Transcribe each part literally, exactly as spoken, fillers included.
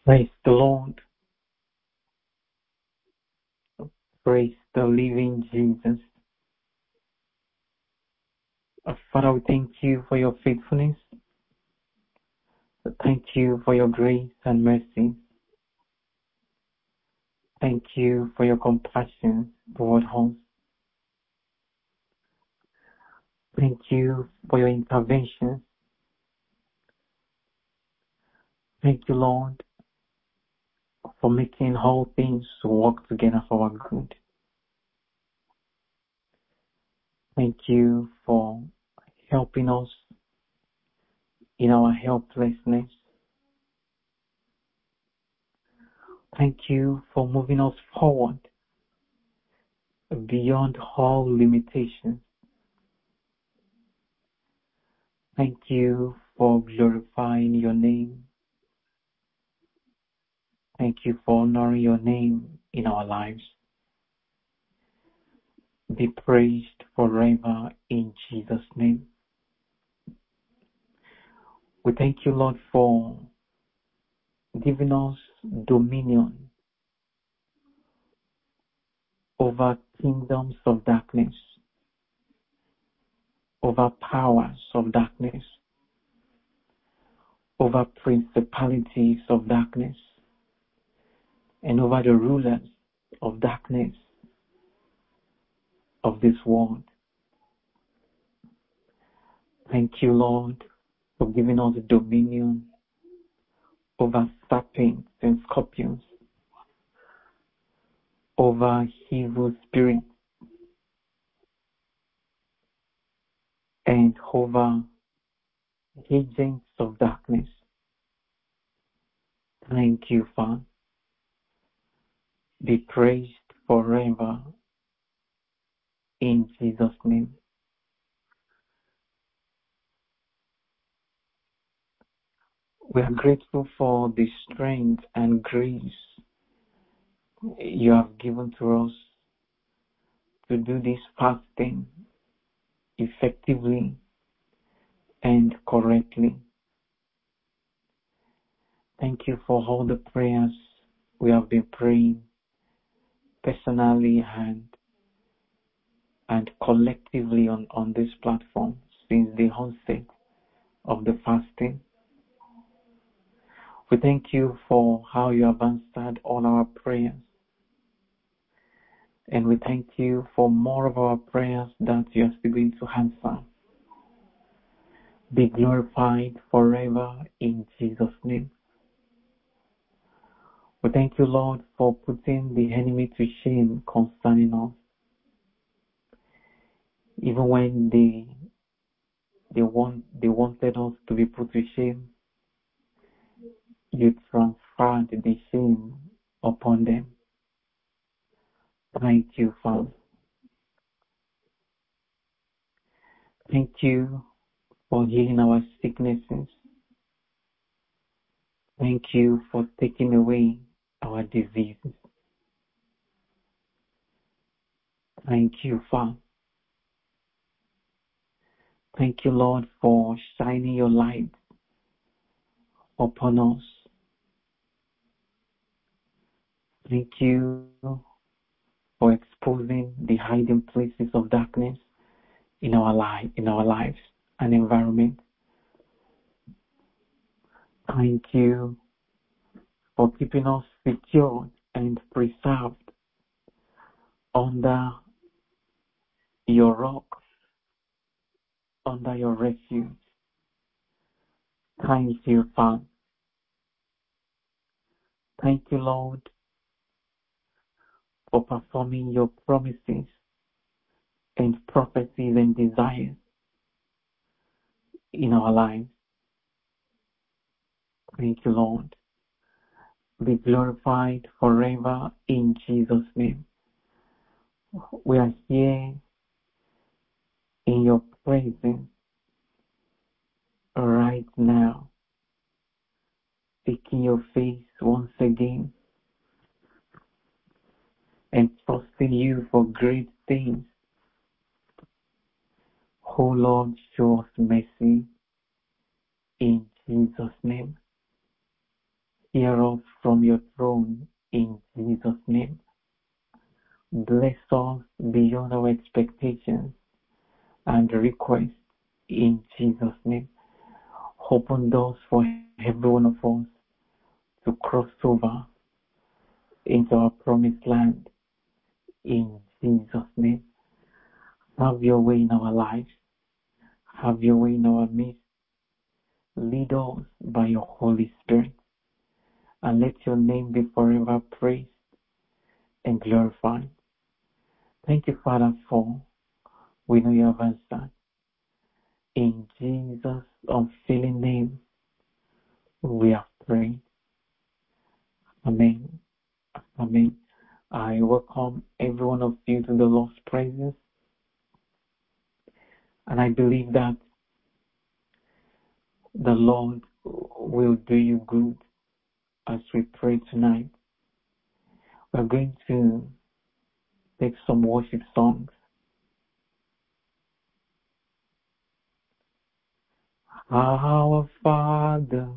Praise the Lord. Praise the living Jesus. Uh, Father, we thank you for your faithfulness. Thank you for your grace and mercy. Thank you for your compassion toward us. Thank you for your intervention. Thank you, Lord, for making all things work together for our good. Thank you for helping us in our helplessness. Thank you for moving us forward beyond all limitations. Thank you for glorifying your name. Thank you for honoring your name in our lives. Be praised forever in Jesus' name. We thank you, Lord, for giving us dominion over kingdoms of darkness, over powers of darkness, over principalities of darkness, and over the rulers of darkness of this world. Thank you, Lord, for giving us dominion over serpents and scorpions, over evil spirits, and over agents of darkness. Thank you, Father. Be praised forever in Jesus' name. We are grateful for the strength and grace you have given to us to do this fasting effectively and correctly. Thank you for all the prayers we have been praying personally and and collectively on, on this platform since the onset of the fasting. We thank you for how you have answered all our prayers. And we thank you for more of our prayers that you are still going to answer. Be glorified forever in Jesus' name. We thank you, Lord, for putting the enemy to shame concerning us. Even when they they want they wanted us to be put to shame, you transferred the shame upon them. Thank you, Father. Thank you for healing our sicknesses. Thank you for taking away our diseases. Thank you, Father. Thank you, Lord, for shining your light upon us. Thank you for exposing the hiding places of darkness in our life, in our lives and environment. Thank you for keeping us secured and preserved under your rock, under your refuge. Thank you, Father. Thank you, Lord, for performing your promises and prophecies and desires in our lives. Thank you, Lord. Be glorified forever in Jesus' name. We are here in your presence right now, seeking your face once again and trusting you for great things. Oh Lord, show us mercy in Jesus' name. Hear us Jesus' name. Open doors for every one of us to cross over into our promised land. In Jesus' name. Have your way in our lives. Have your way in our midst. Lead us by your Holy Spirit. And let your name be forever praised and glorified. Thank you, Father, for we know you have answered. In Jesus' unfailing name, we have prayed. Amen. Amen. I welcome every one of you to the Lord's presence. And I believe that the Lord will do you good as we pray tonight. We're going to take some worship songs. Our Father,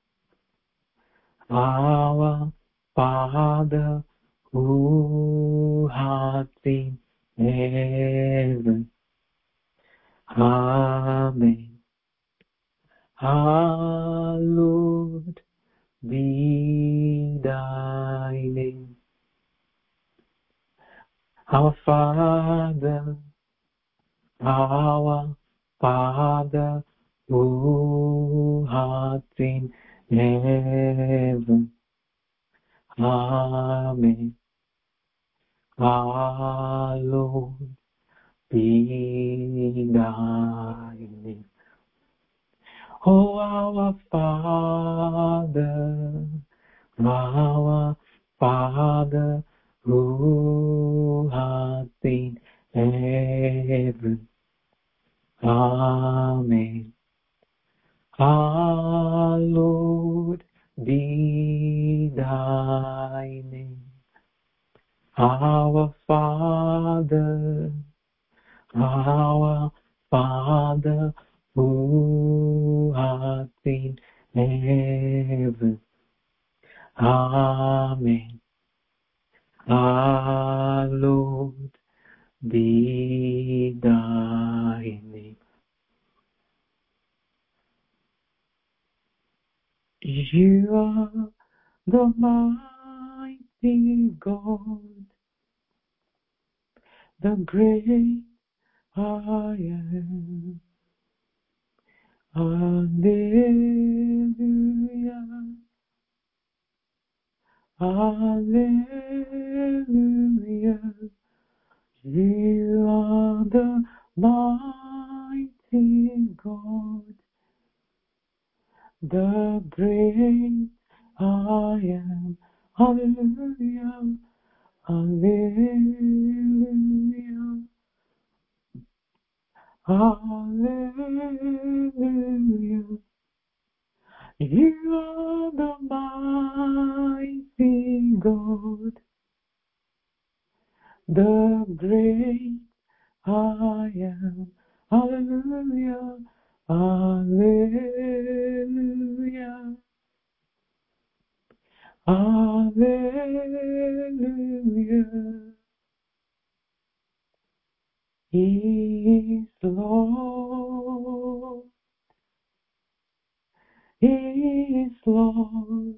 our Father, who art in heaven, Amen. Hallowed be thy name. Our Father, our Father, who art in heaven, Amen. Hallowed be thy name. Oh, our Father, our Father, who art in heaven, Amen. Hallowed be thy name. Our Father, our Father, who art in heaven, Amen. Hallowed be thy name. You are the mighty God, the great I am. Hallelujah. Hallelujah. You are the mighty God, the great I am. Hallelujah. Hallelujah. Hallelujah. You are the mighty God, the great I am. Hallelujah. Hallelujah. Hallelujah. He is Lord. He is Lord.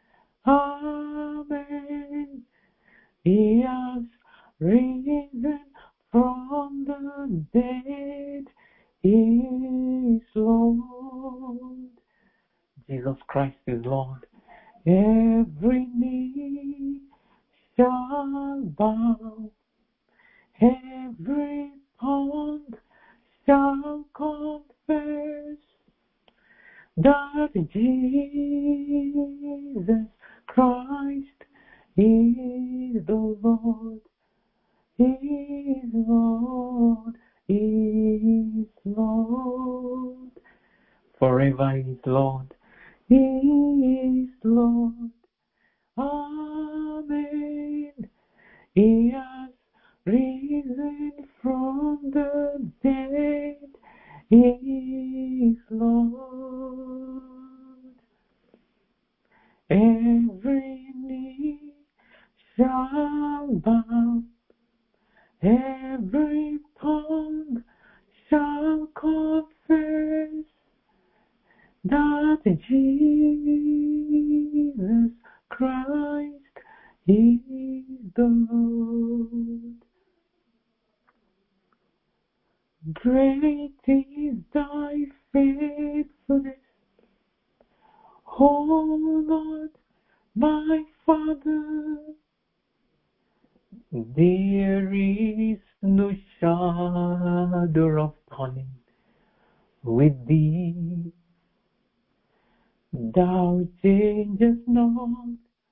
Amen. He has risen from the dead. He is Lord. Jesus Christ is Lord. Every knee shall bow. Every tongue shall confess that Jesus Christ is the Lord. He is Lord. He is Lord. Forever He is Lord. He is Lord. Amen. He has risen from the dead. He is Lord. Every knee shall bow. Every tongue shall confess that Jesus Christ is the Lord. Great is thy faithfulness, O Lord, my Father. There is no shadow of turning with thee. Thou changest not,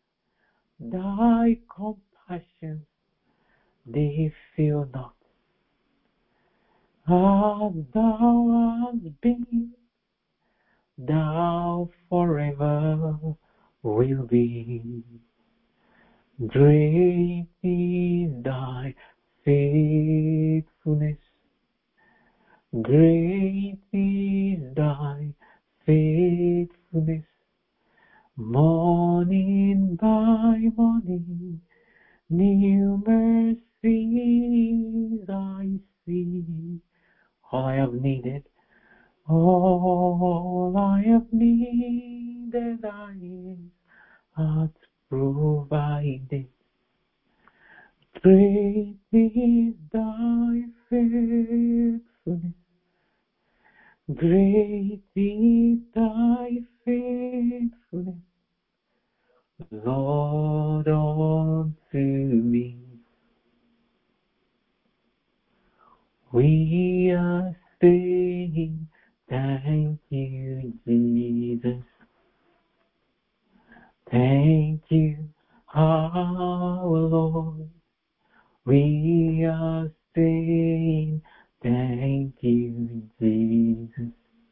thy compassions, they fail not. As thou hast been, thou forever will be. Great is thy faithfulness, great is thy faithfulness. Morning by morning, new mercies I see. All I have needed, all I have needed, I art provided. Great is thy faithfulness, great is thy faithfulness, Lord, unto me. We are saying thank you, Jesus. Thank you, our Lord. We are saying thank you, Jesus.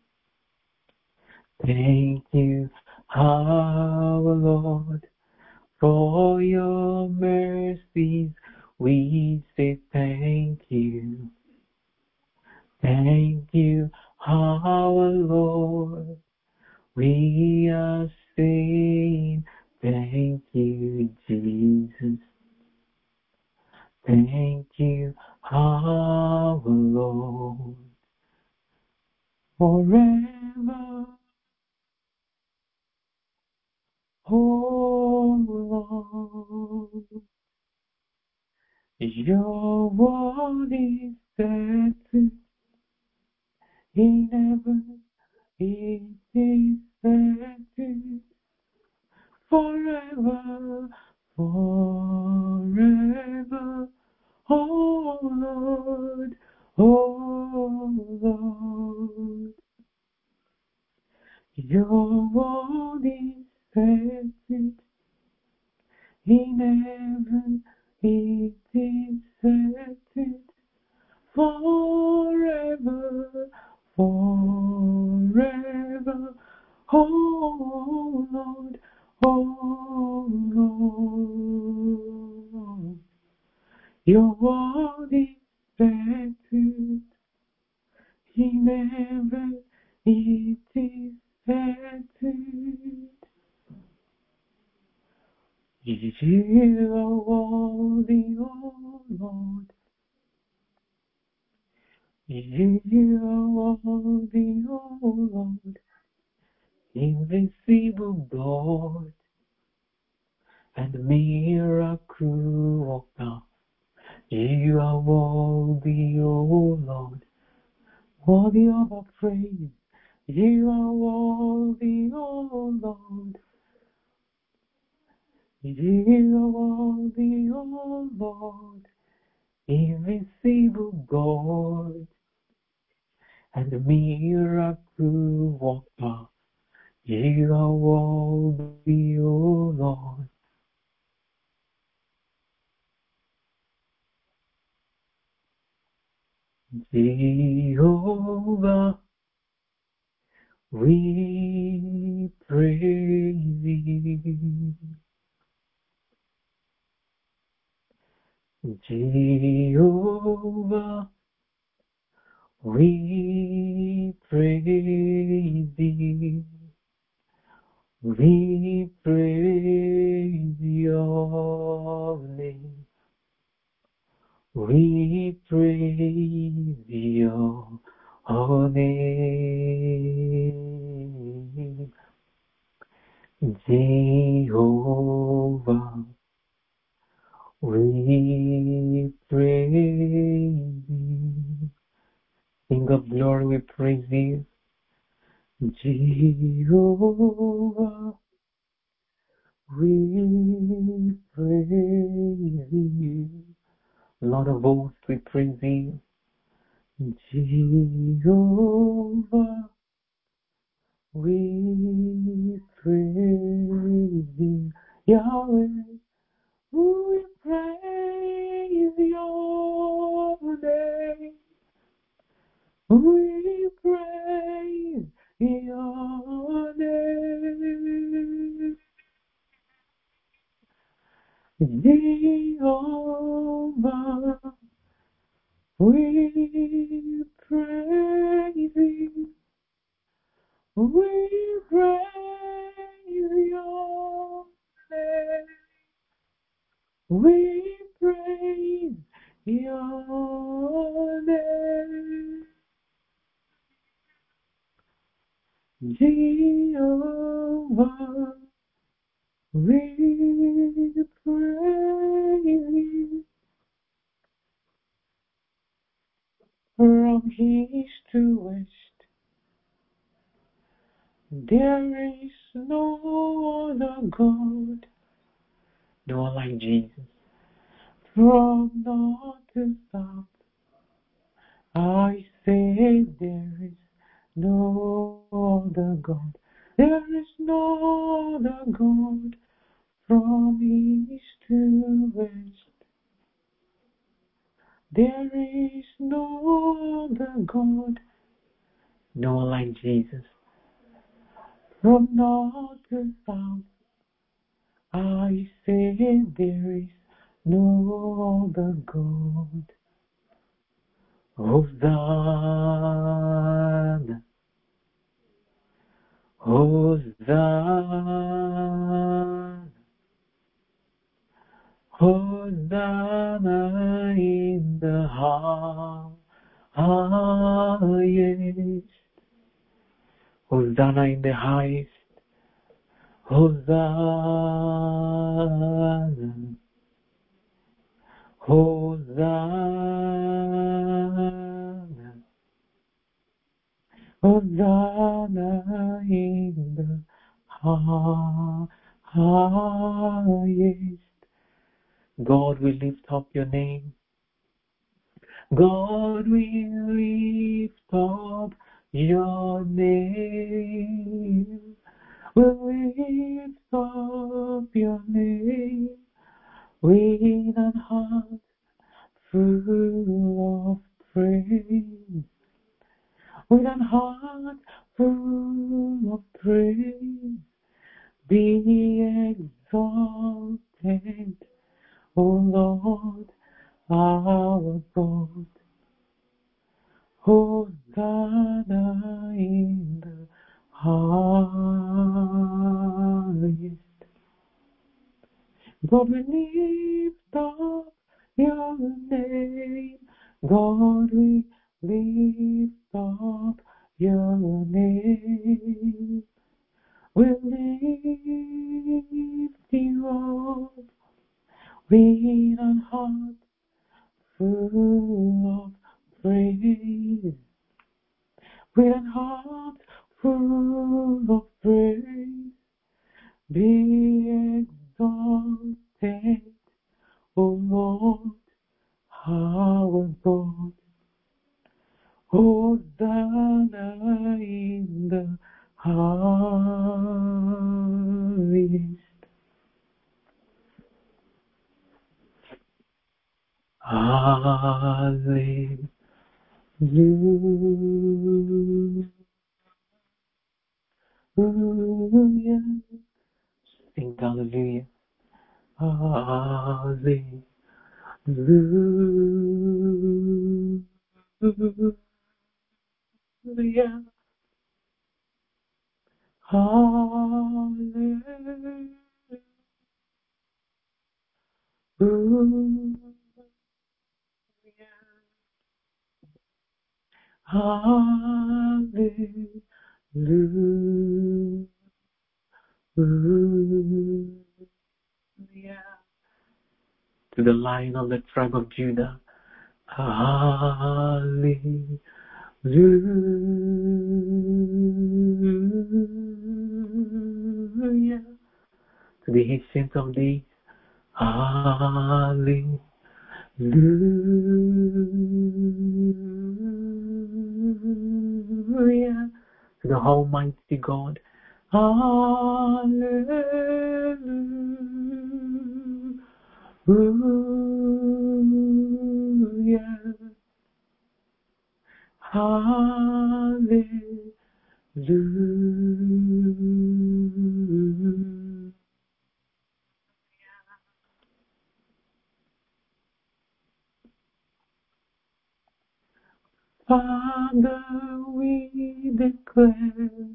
Thank you, our Lord, for your mercies. We say thank you. Thank you, our Lord. We are saying thank you, Jesus. Thank you, our Lord. Forever, oh Lord, your word is settled in heaven, it is settled forever, forever, oh Lord, oh Lord. Your word is settled in heaven, it is settled forever, forever, oh Lord, oh Lord. Your word is settled in heaven, it is settled. You are worthy, oh Lord. You are worthy, oh Lord. Invincible God and miracle worker. You are worthy, oh Lord. Worthy of our praise. You are worthy, oh Lord. You are worthy, oh Lord. Invincible God and miracle worker. You are worthy, O Lord. Jehovah, we praise thee. Jehovah, we praise thee. We praise your name. We praise your name. Jehovah, we praise you. King of glory, we praise you. Jehovah, we praise you. Lord of hosts, we praise you. Jehovah, we praise you. Yahweh, we praise your name. We praise your name. Jehovah, we praise you. We praise your name. We praise your name. Jehovah, we praise you. From east to west, there is no other God, no one like Jesus. From north to south, I say there is no other God. There is no other God. From east to west, there is no other God, no one like Jesus. From north to south, I say there is no other God. Hosanna, Hosanna, Hosanna in the highest. Hosanna in the highest. Hosanna, Hosanna, Hosanna in the highest. God, we lift up your name. God, we lift up your name. We lift up your name with an heart full of praise. With an heart full of praise, be exalted, O Lord, our God. Hosanna in the highest. God, we lift up your name. God, we lift up your name. We lift you up with a heart full of praise. With a heart full of praise, be exalted, O Lord, our God. Hosanna in the highest. Hallelujah. Sing hallelujah. Hallelujah. Hallelujah. Hallelujah. To the Lion of the tribe of Judah. Hallelujah. To the Ancient of Days. Hallelujah. To the Almighty God. Hallelujah. Hallelujah. Father, we declare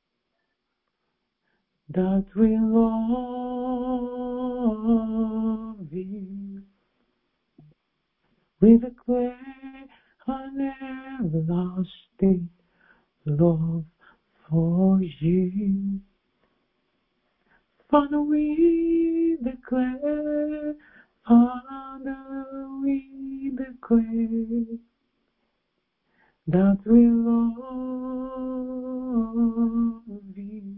that we love you. We declare an everlasting love for you. Father, we declare, Father, we declare that we love you.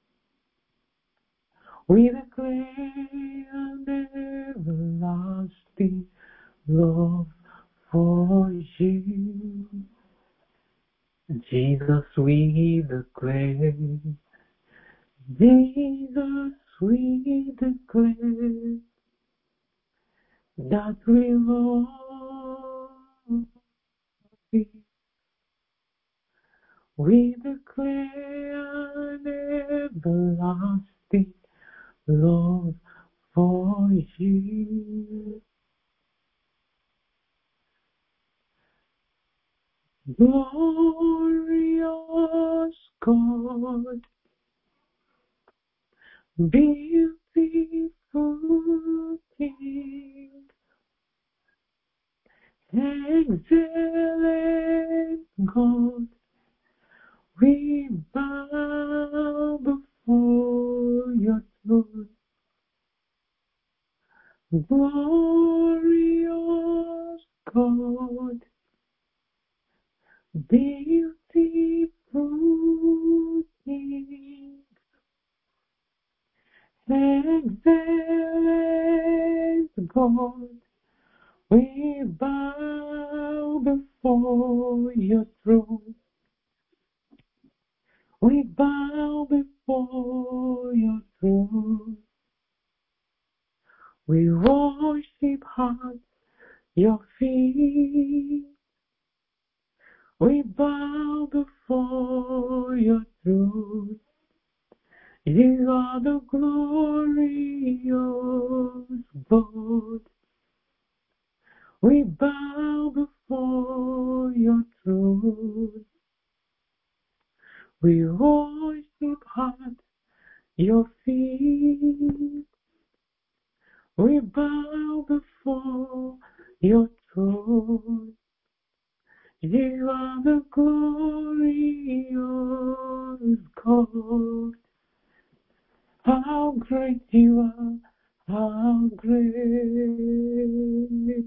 We declare an everlasting love for you. Jesus, we declare, Jesus, we declare that we love you. We declare an everlasting love for you. Glorious God, beautiful King, excellent God, we bow before your throne. Glorious God, beautiful King, excellent God, we bow before your throne. We bow before your throne. We worship at your feet. We bow before your throne. You are the glorious God. We bow before your throne. We worship at your feet. We bow before your throne. You are the glorious God. How great you are, how great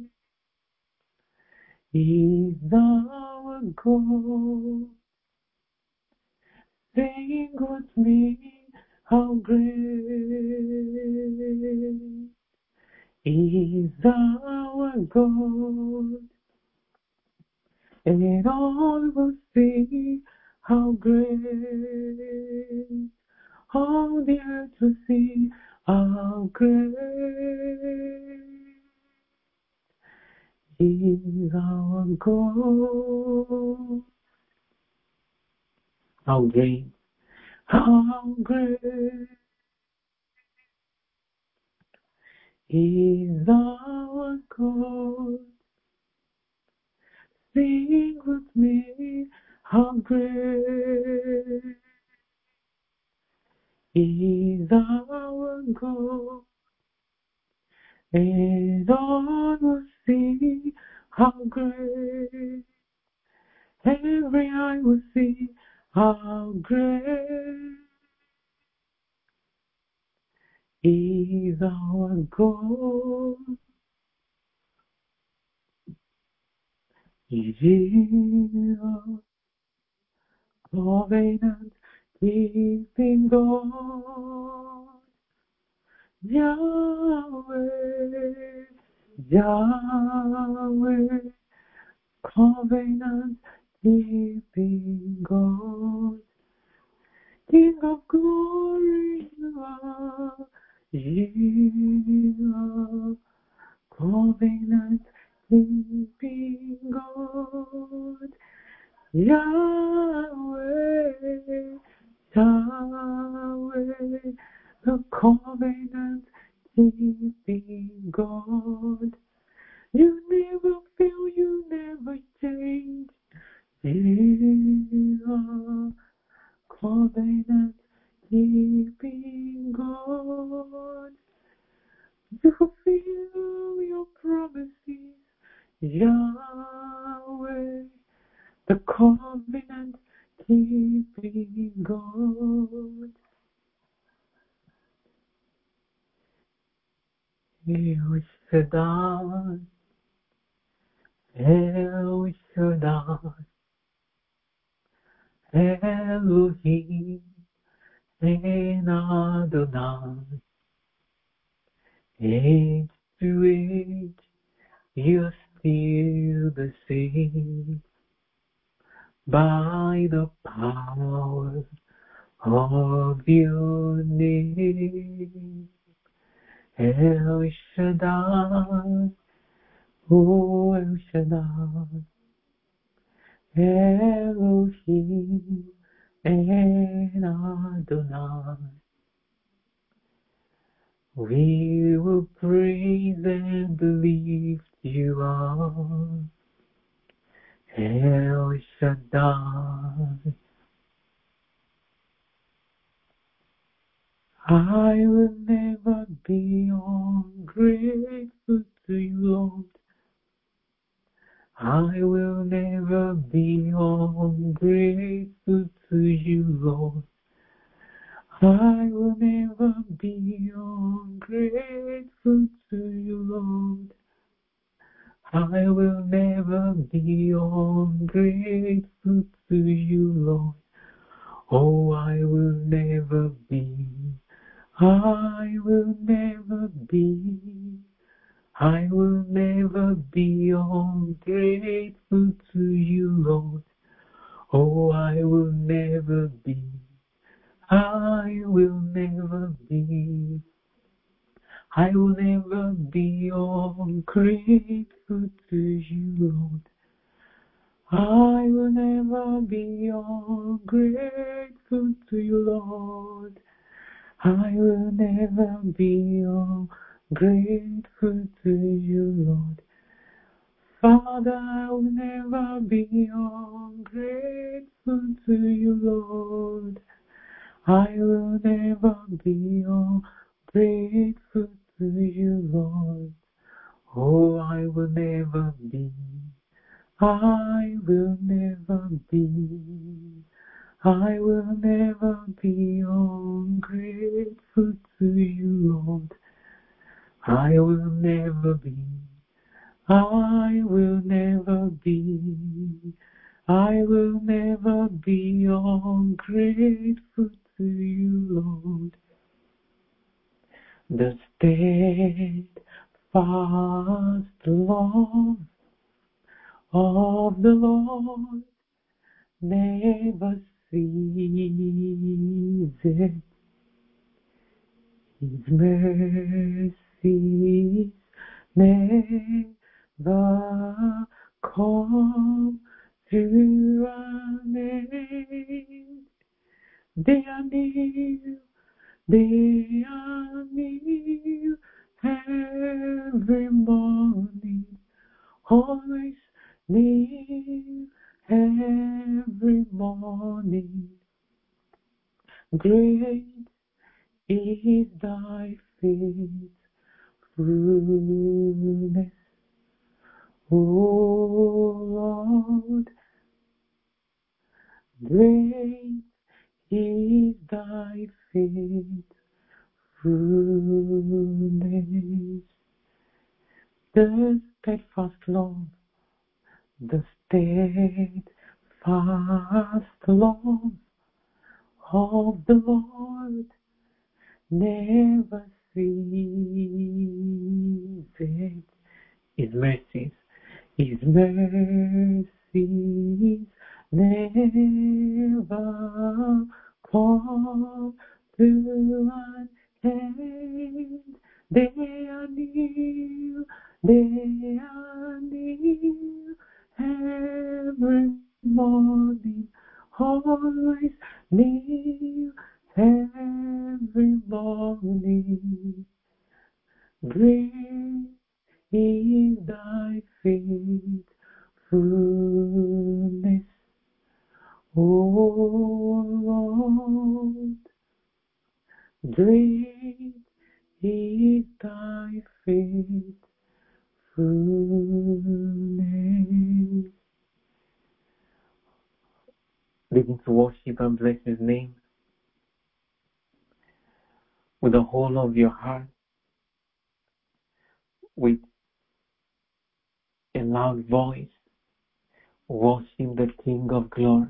is our God. Sing with me, how great is our God. And all will see how great, all the earth will see how great is our God. How great, how great is our God. Sing with me, how great is our God. And all will see how great, every eye will see how great is our God. Jesus, covenant keeping God. Yahweh, Yahweh, covenant keeping God. King of glory, you are, you are, covenant keeping God. Yahweh, Yahweh, the covenant keeping God. You never fail, you never change. You are covenant keeping God. You fulfill your promises, Yahweh, the covenant keeping God. El Shaddai, El Shaddai, Elohim, and Adonai. Age to age, you're still the same. By the power of your name, El Shaddai, oh El Shaddai, Elohim and Adonai. We will praise and lift you up, El Shaddai. I will never be ungrateful to you, Lord. I will never be ungrateful to you, Lord. I will never be ungrateful to you, Lord. I will never be ungrateful to you, Lord. Oh, I will never be. I will never be. I will never be ungrateful to you, Lord. Oh, I will never be. I will never be. I will never be ungrateful to you, Lord. I will never be ungrateful to you, Lord. I will never be ungrateful to you, Lord. Father, I will never be ungrateful to you, Lord. I will never be ungrateful to you, Lord. Oh, I will never be. I will never be. I will never be ungrateful to you, Lord. I will never be. I will never be. I will never be ungrateful to you, Lord. The steadfast love of the Lord never ceases. His mercies never come to an end. They are new, they are new every morning, always new every morning. Great is thy faithfulness, O Lord. Great is thy faithfulness, fullness. The steadfast love, the steadfast love of the Lord never ceases. His mercies, His mercies never come to an end. They are new, they are new every morning, always new every morning. Great is thy faithfulness, O Lord. Great is thy faithfulness. Begin to worship and bless His name with the whole of your heart, with a loud voice. Worship the King of Glory.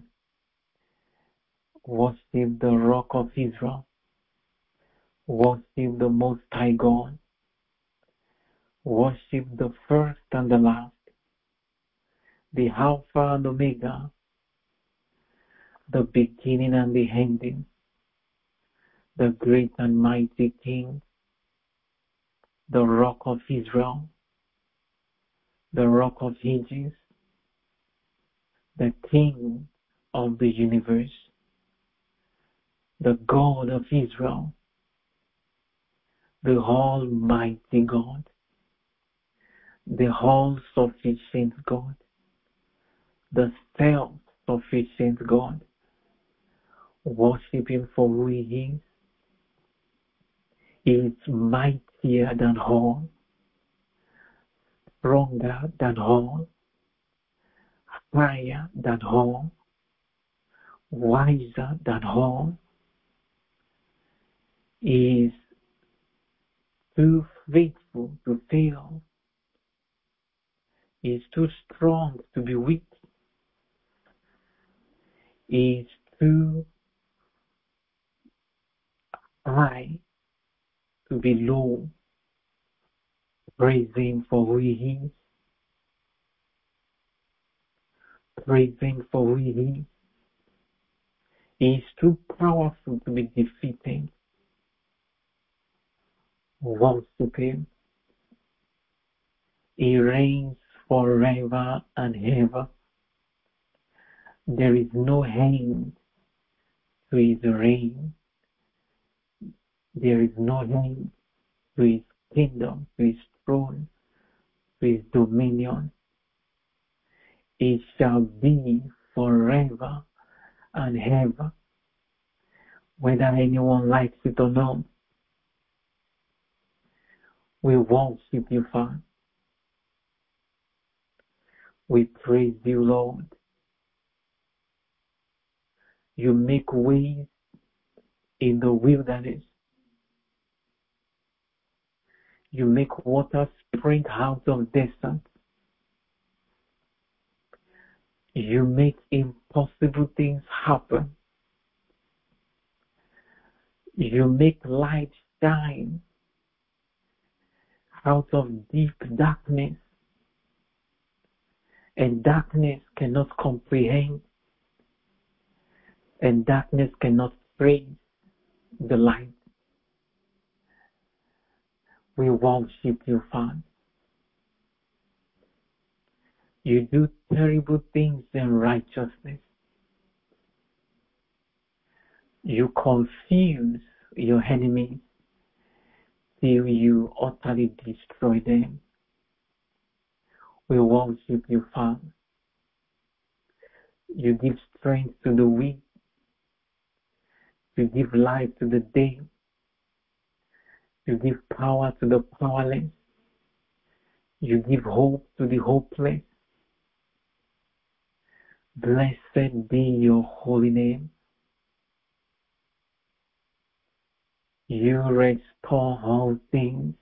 Worship the Rock of Israel. Worship the Most High God. Worship the first and the last, the Alpha and Omega, the beginning and the ending, the great and mighty King, the Rock of Israel, the Rock of Ages, the King of the universe, the God of Israel, the Almighty God, the all-sufficient God, the self-sufficient God. Worship Him for who He is. He is mightier than all, stronger than all, higher than all, wiser than all. He is too faithful to fail. He is too strong to be weak. He is too high to be low. Praise Him for who He is. Praise Him for who He is. He is too powerful to be defeated. Worship Him. He reigns forever and ever. There is no end to His reign. There is no end to His kingdom, to His throne, to His dominion. It shall be forever and ever, whether anyone likes it or not. We worship You, Father. We praise You, Lord. You make ways in the wilderness. You make water spring out of desert. You make impossible things happen. You make light shine out of deep darkness, and darkness cannot comprehend, and darkness cannot praise the light. We worship You, Father. You do terrible things in righteousness. You confuse Your enemies till You utterly destroy them. We worship You, Father. You give strength to the weak. You give life to the dead. You give power to the powerless. You give hope to the hopeless. Blessed be Your holy name. You restore all things.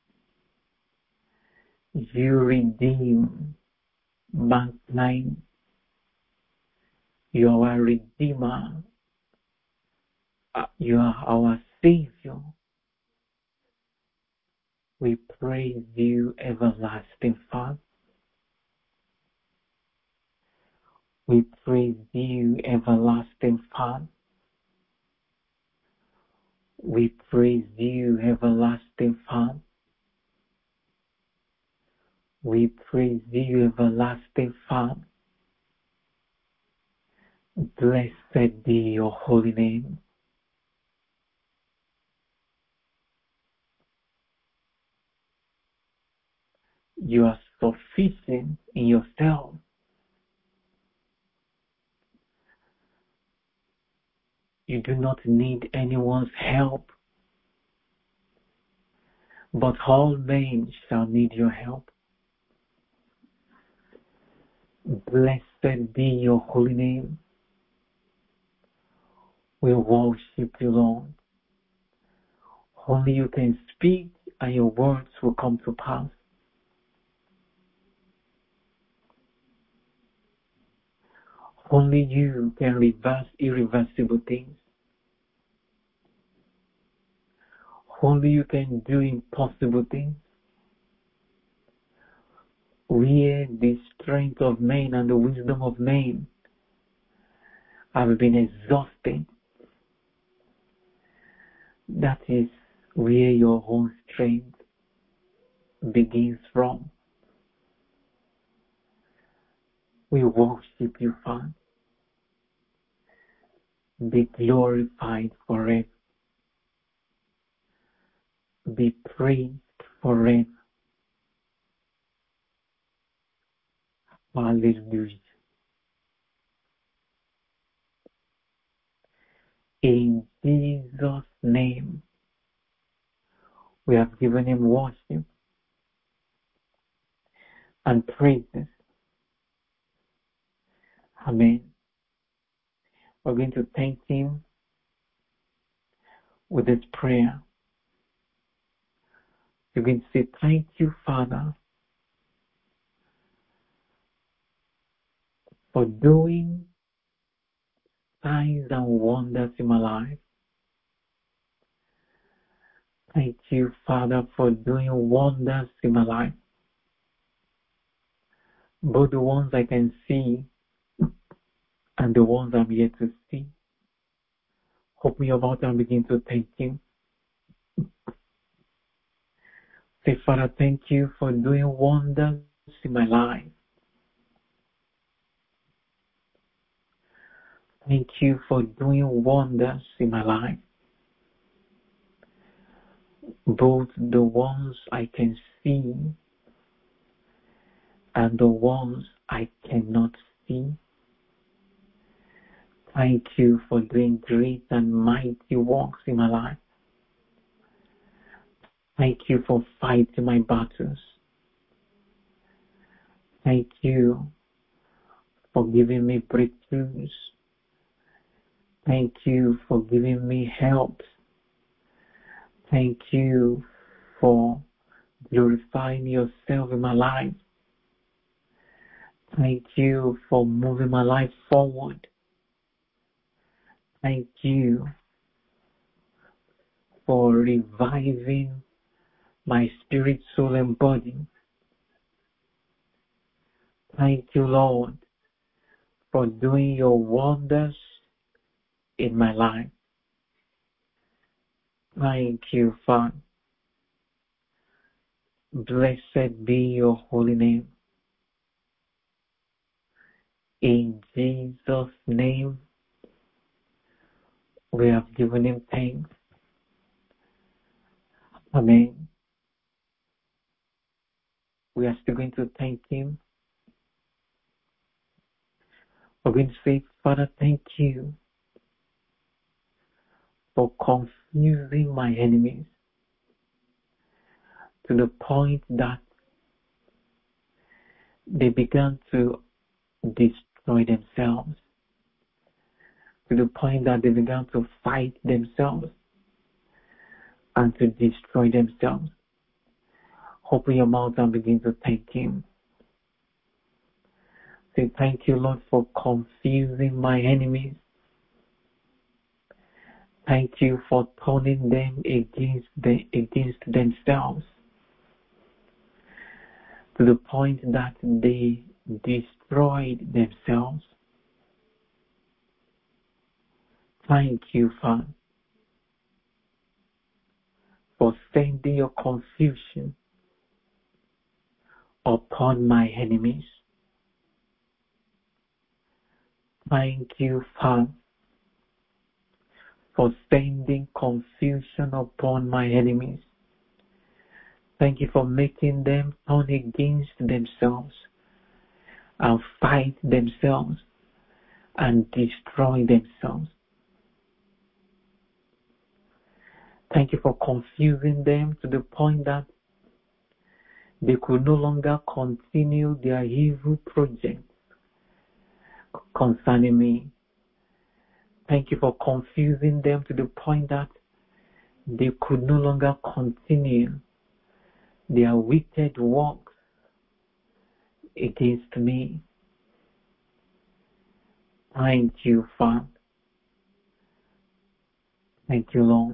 You redeem mankind. You are our Redeemer. You are our Savior. We praise you, everlasting Father. We praise you, everlasting Father. We praise you, everlasting Father. We praise you, everlasting Father. Blessed be your holy name. You are sufficient in yourself. You do not need anyone's help, but all men shall need your help. Blessed be your holy name. We worship you, Lord. Only you can speak and your words will come to pass. Only you can reverse irreversible things. Only you can do impossible things. Where the strength of men and the wisdom of men have been exhausted, that is where your own strength begins from. We worship you, Father. Be glorified forever. Be praised forever. Hallelujah. In Jesus' name, we have given him worship and praises. Amen. We're going to thank him with this prayer. You can say, thank you, Father, for doing signs and wonders in my life. Thank you, Father, for doing wonders in my life. Both the ones I can see and the ones I'm yet to see. Open your mouth and begin to thank him. Say, Father, thank you for doing wonders in my life. Thank you for doing wonders in my life. Both the ones I can see and the ones I cannot see. Thank you for doing great and mighty works in my life. Thank you for fighting my battles. Thank you for giving me breakthroughs. Thank you for giving me help. Thank you for glorifying yourself in my life. Thank you for moving my life forward. Thank you for reviving my spirit, soul, and body. Thank you, Lord, for doing your wonders in my life. Thank you, Father. Blessed be your holy name. In Jesus' name, we have given him thanks. Amen. We are still going to thank him. We're going to say, Father, thank you for confusing my enemies to the point that they began to destroy themselves, to the point that they began to fight themselves. and to destroy themselves. Open your mouth and begin to thank Him. Say, thank you, Lord, for confusing my enemies. Thank you for turning them against, the, against themselves to the point that they destroyed themselves. Thank you, Father, for sending your confusion upon my enemies. Thank you, Father, for sending confusion upon my enemies. Thank you for making them turn against themselves and fight themselves and destroy themselves. Thank you for confusing them to the point that they could no longer continue their evil projects concerning me. Thank you for confusing them to the point that they could no longer continue their wicked works against me. Thank you, Father. Thank you, Lord.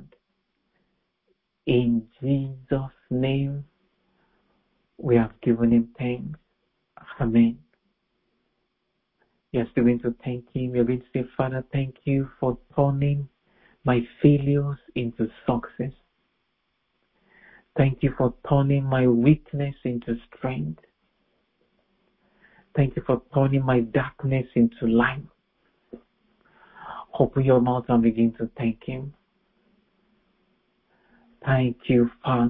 In Jesus' name, we have given Him thanks. Amen. You're still going to thank Him. You're going to say, Father, thank you for turning my failures into success. Thank you for turning my weakness into strength. Thank you for turning my darkness into light. Open your mouth and begin to thank Him. Thank you, Father.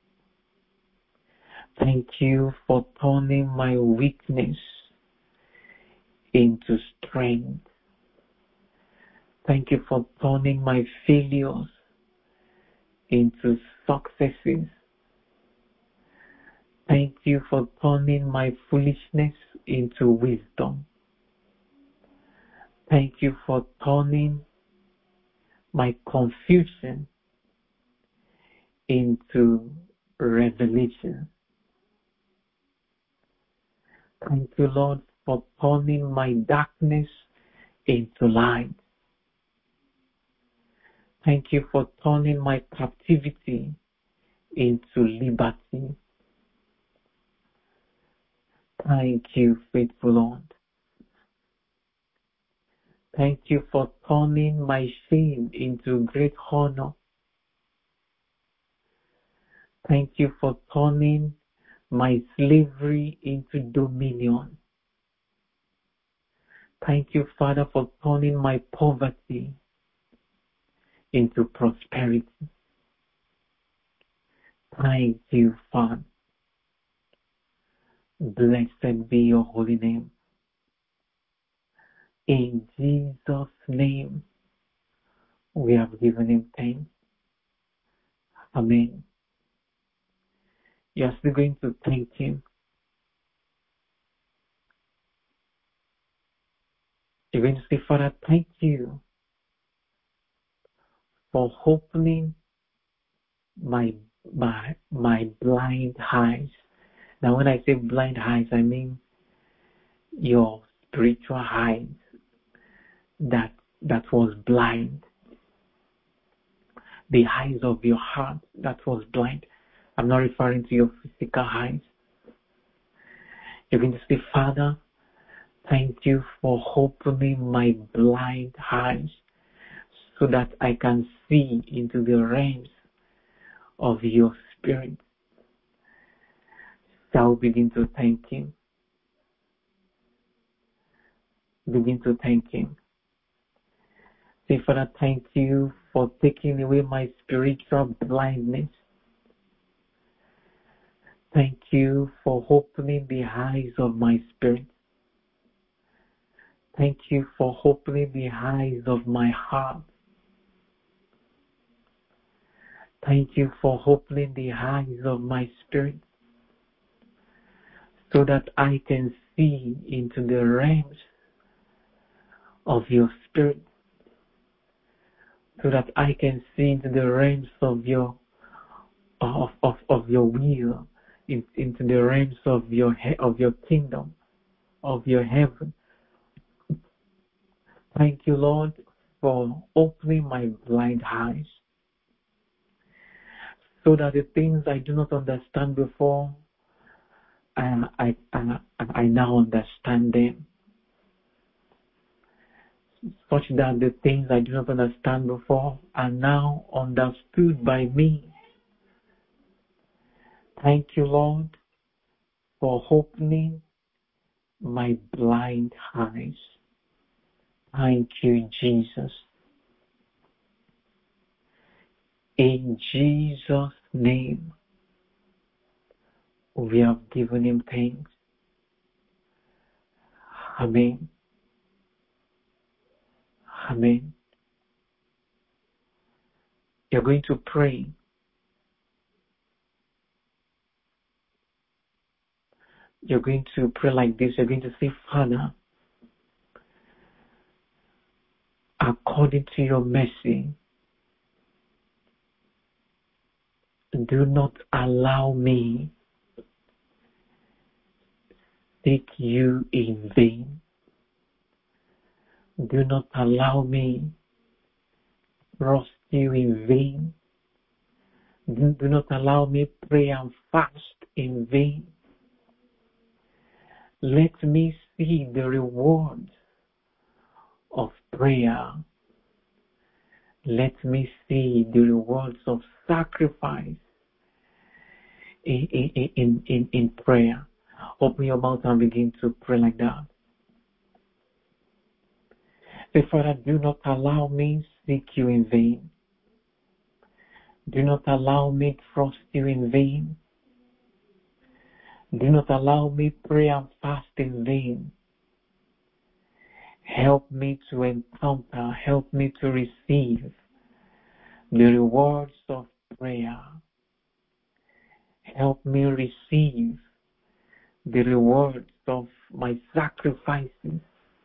Thank you for turning my weakness into strength. Thank you for turning my failures into successes. Thank you for turning my foolishness into wisdom. Thank you for turning my confusion into revelation. Thank you, Lord, for turning my darkness into light. Thank you for turning my captivity into liberty. Thank you, faithful Lord. Thank you for turning my shame into great honor. Thank you for turning my slavery into dominion. Thank you, Father, for turning my poverty into prosperity. Thank you, Father. Blessed be your holy name. In Jesus' name, we have given Him thanks. Amen. You are still going to thank Him. You're going to say, Father, thank you for opening my, my, my blind eyes. Now, when I say blind eyes, I mean your spiritual eyes that, that was blind. The eyes of your heart that was blind. I'm not referring to your physical eyes. You're going to say, Father, thank you for opening my blind eyes so that I can see into the realms of your Spirit. Shall we begin to thank Him? Begin to thank Him. Say, Father, thank you for taking away my spiritual blindness. Thank you for opening the eyes of my spirit. Thank you for opening the eyes of my heart. Thank you for opening the eyes of my spirit so that I can see into the realms of your Spirit, so that I can see into the realms of your of, of, of your will, in, into the realms of your he, of your kingdom, of your heaven. Thank you, Lord, for opening my blind eyes, so that the things I do not understand before, I, I, I, I now understand them. Such that the things I do not understand before are now understood by me. Thank you, Lord, for opening my blind eyes. Thank you, Jesus. In Jesus' name, we have given him thanks. Amen. Amen. You're going to pray. You're going to pray like this. You're going to say, Father, according to your mercy, do not allow me to seek you in vain. Do not allow me to trust you in vain. Do, do not allow me to pray and fast in vain. Let me see the rewards of prayer. Let me see the rewards of sacrifice in, in, in, in, in prayer. Open your mouth and begin to pray like that. Say, Father, do not allow me to seek you in vain. Do not allow me to trust you in vain. Do not allow me to pray and fast in vain. Help me to encounter, help me to receive the rewards of prayer. Help me receive the rewards of my sacrifices.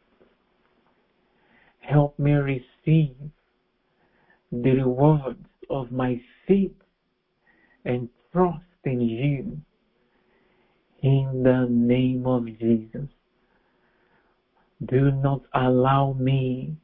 Help me receive the rewards of my faith and trust in you. In the name of Jesus. Do not allow me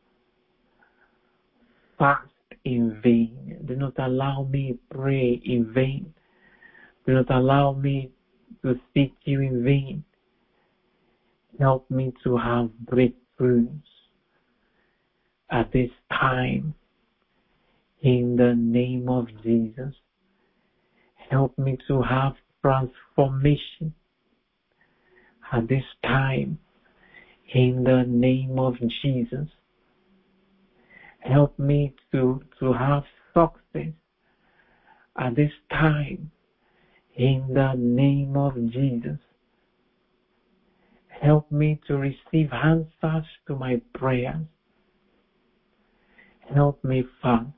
fast in vain. Do not allow me pray in vain. Do not allow me to seek you in vain. Help me to have breakthroughs at this time. In the name of Jesus. Help me to have transformation at this time. In the name of Jesus. Help me to, to have success at this time. In the name of Jesus. Help me to receive answers to my prayers. Help me, Father.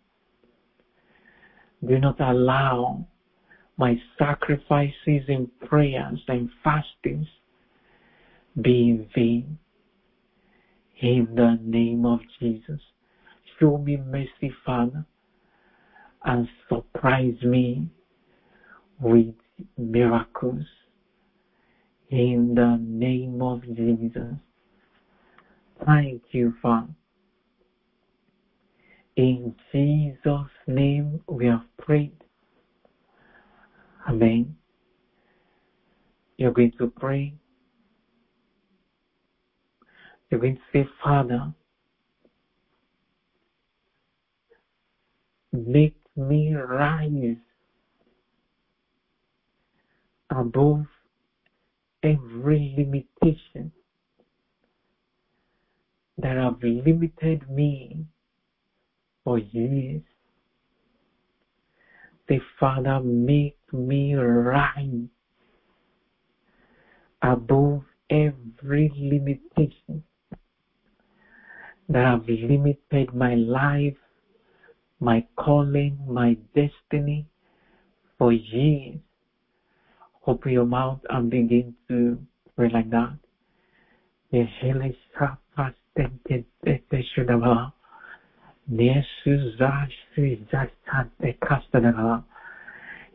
Do not allow my sacrifices in prayers and fastings be in vain. In the name of Jesus. Show me mercy, Father, and surprise me with miracles. In the name of Jesus. Thank you, Father. In Jesus' name we have prayed. Amen. You're going to pray. You're going to say, Father, make me rise above every limitation that have limited me for years. Say, Father, make me rise above every limitation that have limited my life, my calling, my destiny for years. Open your mouth and begin to pray like that.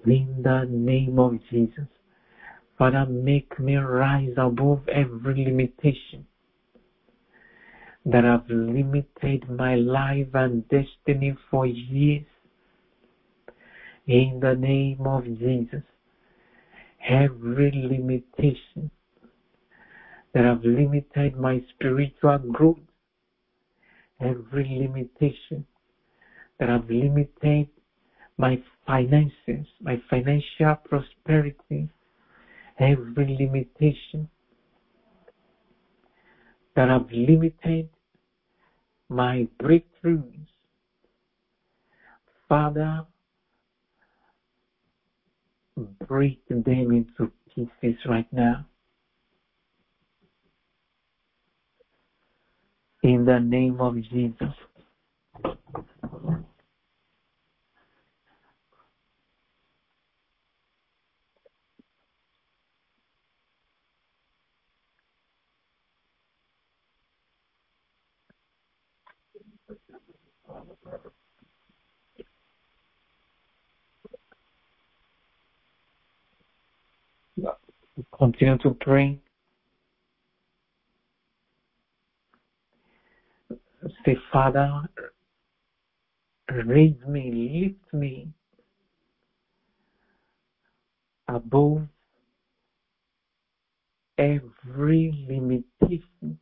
In the name of Jesus. Father, make me rise above every limitation that have limited my life and destiny for years. In the name of Jesus. Every limitation that have limited my spiritual growth, every limitation that have limited my finances, my financial prosperity, every limitation that have limited my breakthroughs, Father, break them into pieces right now. In the name of Jesus. Continue to pray. Say, Father, raise me, lift me above every limitation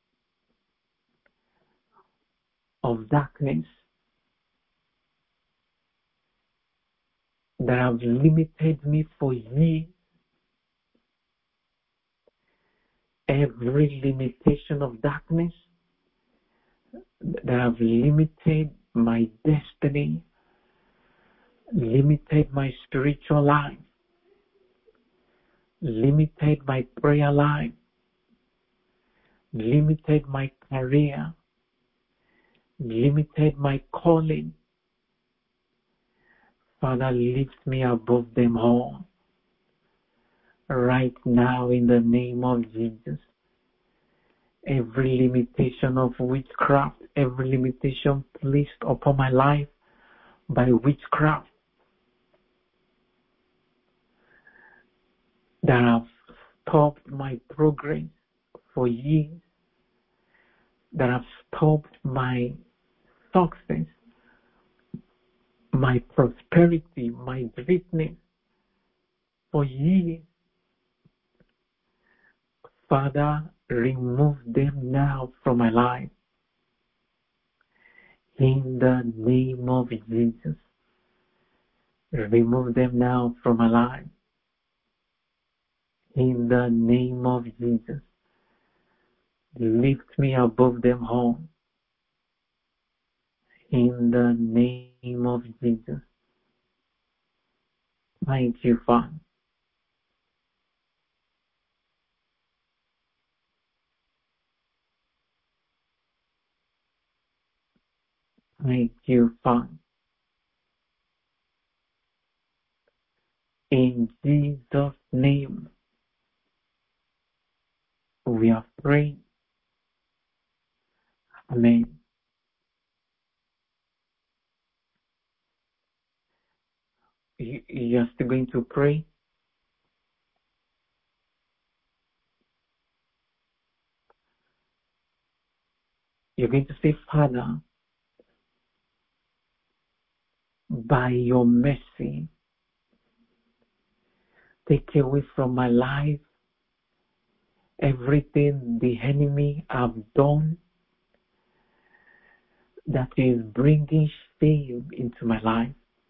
of darkness that have limited me for years. Every limitation of darkness that have limited my destiny, limited my spiritual life, limited my prayer life, limited my career, limited my calling. Father, lift me above them all. Right now, in the name of Jesus. Every limitation of witchcraft, every limitation placed upon my life by witchcraft that have stopped my progress for years, that have stopped my success, my prosperity, my greatness for years. Father, remove them now from my life. In the name of Jesus. Remove them now from my life. In the name of Jesus. Lift me above them all. In the name of Jesus. Thank you, Father. Thank you, Father. In Jesus' name, we are praying. Amen. You, you are still going to pray? You're going to say, Father, by your mercy, take away from my life everything the enemy have done that is bringing shame into my life.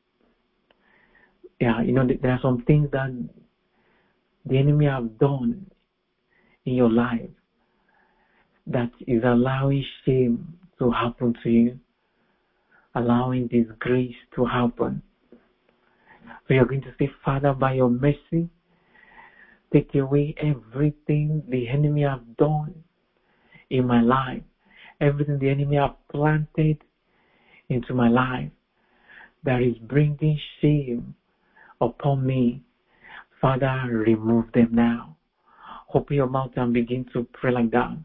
Yeah, you know, there are some things that the enemy have done in your life that is allowing shame to happen to you, allowing disgrace to happen. So you're going to say, Father, by your mercy, take away everything the enemy have done in my life, everything the enemy have planted into my life that is bringing shame upon me. Father, remove them now. Open your mouth and begin to pray like that.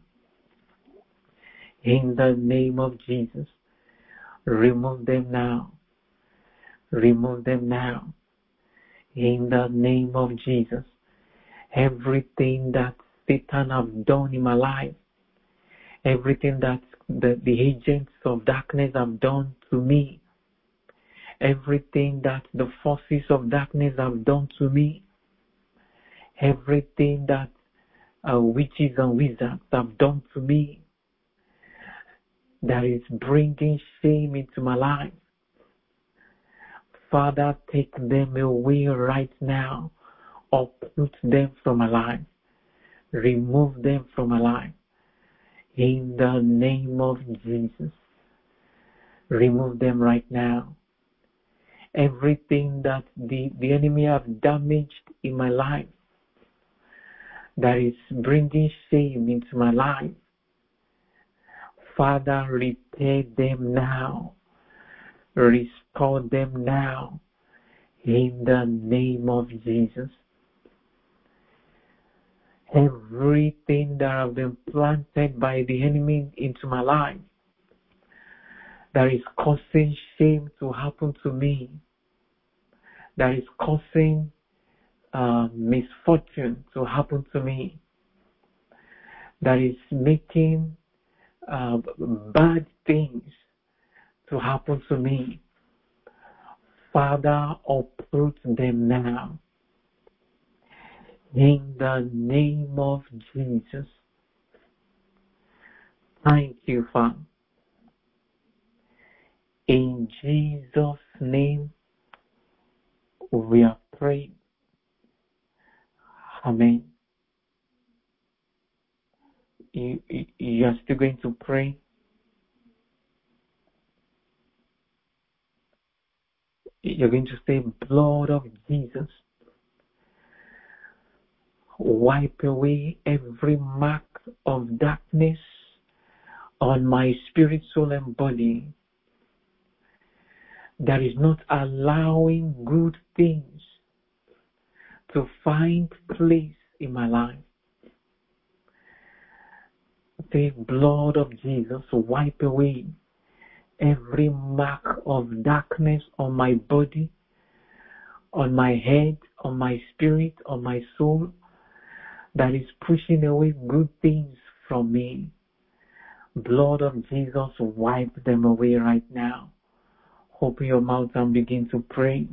In the name of Jesus, remove them now. Remove them now. In the name of Jesus, everything that Satan have done in my life, everything that the, the agents of darkness have done to me, everything that the forces of darkness have done to me, everything that uh, witches and wizards have done to me, that is bringing shame into my life. Father, take them away right now, uproot them from my life, remove them from my life. In the name of Jesus, remove them right now. Everything that the, the enemy have damaged in my life, that is bringing shame into my life, Father, repair them now. Restore them now. In the name of Jesus. Everything that have been planted by the enemy into my life, that is causing shame to happen to me, that is causing uh, misfortune to happen to me, that is making uh, bad things to happen to me, Father, uproot them now. In the name of Jesus. Thank you, Father. In Jesus' name, we are praying. Amen. You, you, you are still going to pray. You're going to say, blood of Jesus, wipe away every mark of darkness on my spirit, soul, and body that is not allowing good things to find place in my life. The blood of Jesus, wipe away every mark of darkness on my body, on my head, on my spirit, on my soul, that is pushing away good things from me. Blood of Jesus, wipe them away right now. Open your mouth and begin to pray.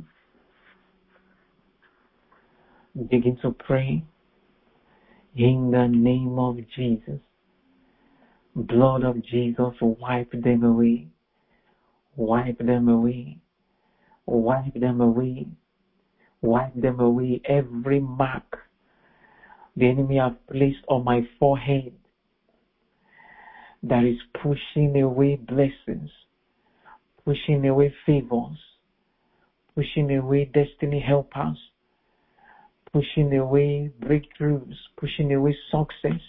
Begin to pray. In the name of Jesus. Blood of Jesus, wipe them away. Wipe them away. Wipe them away. Wipe them away. Every mark the enemy has placed on my forehead that is pushing away blessings, pushing away favors, pushing away destiny helpers, pushing away breakthroughs, pushing away success.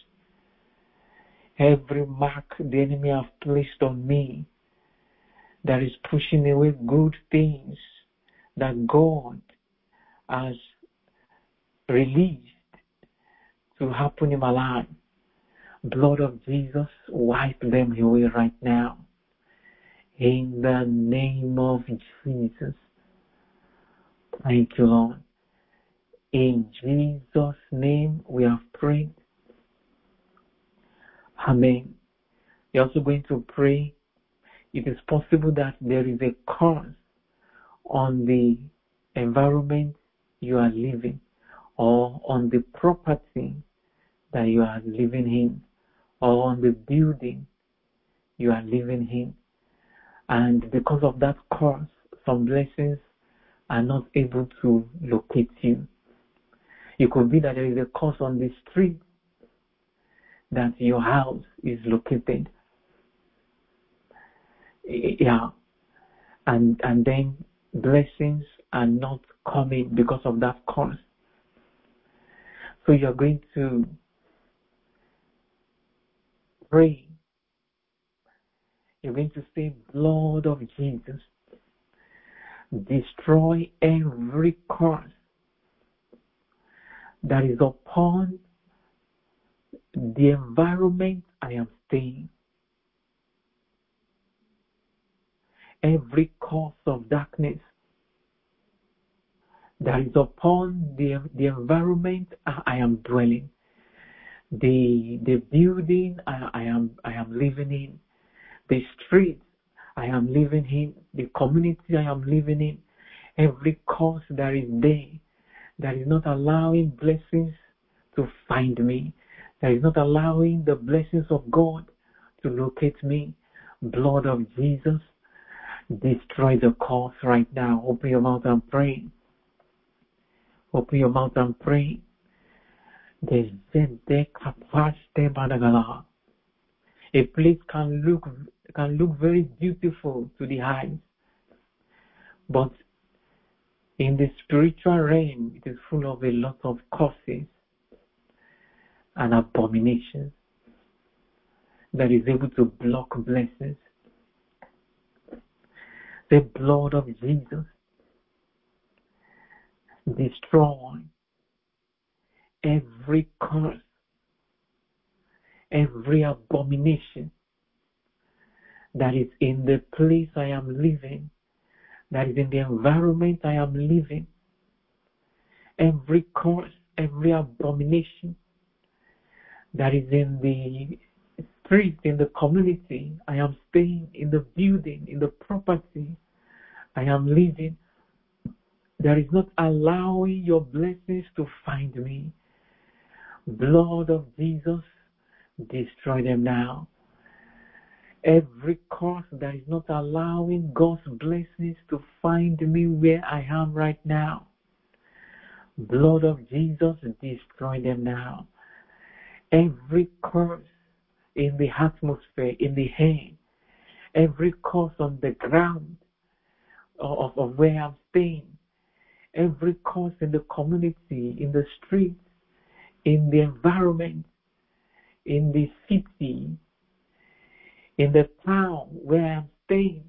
Every mark the enemy has placed on me that is pushing away good things that God has released to happen in my life. Blood of Jesus, wipe them away right now. In the name of Jesus. Thank you, Lord. In Jesus' name we have prayed. Amen. You're also going to pray. It is possible that there is a curse on the environment you are living or on the property that you are living in or on the building you are living in. And because of that curse, some blessings are not able to locate you. It could be that there is a curse on the street that your house is located. Yeah. And, and then blessings are not coming because of that curse. So you're going to pray. You're going to say, blood of Jesus, destroy every curse that is upon the environment I am staying. Every cause of darkness that is upon the, the environment I am dwelling, the the building I, I am I am living in, the street I am living in, the community I am living in, every cause that is there that is not allowing blessings to find me, that is not allowing the blessings of God to locate me. Blood of Jesus, destroy the cause right now. Open your mouth and pray. Open your mouth and pray. A place can look can look very beautiful to the eyes, but in the spiritual realm, it is full of a lot of curses and abominations that is able to block blessings. The blood of Jesus destroy every curse, every abomination that is in the place I am living, that is in the environment I am living. Every curse, every abomination that is in the street, in the community I am staying, in the building, in the property I am living, that is not allowing your blessings to find me. Blood of Jesus, destroy them now. Every curse that is not allowing God's blessings to find me where I am right now, blood of Jesus, destroy them now. Every curse in the atmosphere, in the air, every curse on the ground of, of where I'm staying, every curse in the community, in the streets, in the environment, in the city, in the town where I'm staying,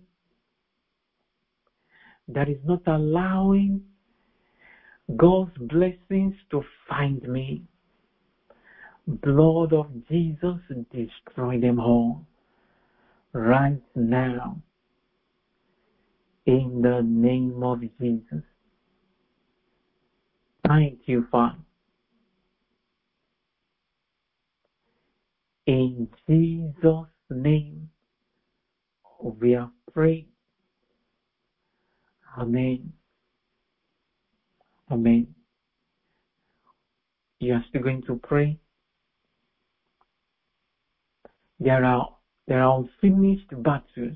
that is not allowing God's blessings to find me. Blood of Jesus, destroy them all right now in the name of Jesus. Thank you, Father. In Jesus' name, we are praying. Amen. Amen. You are still going to pray. There are there are unfinished battles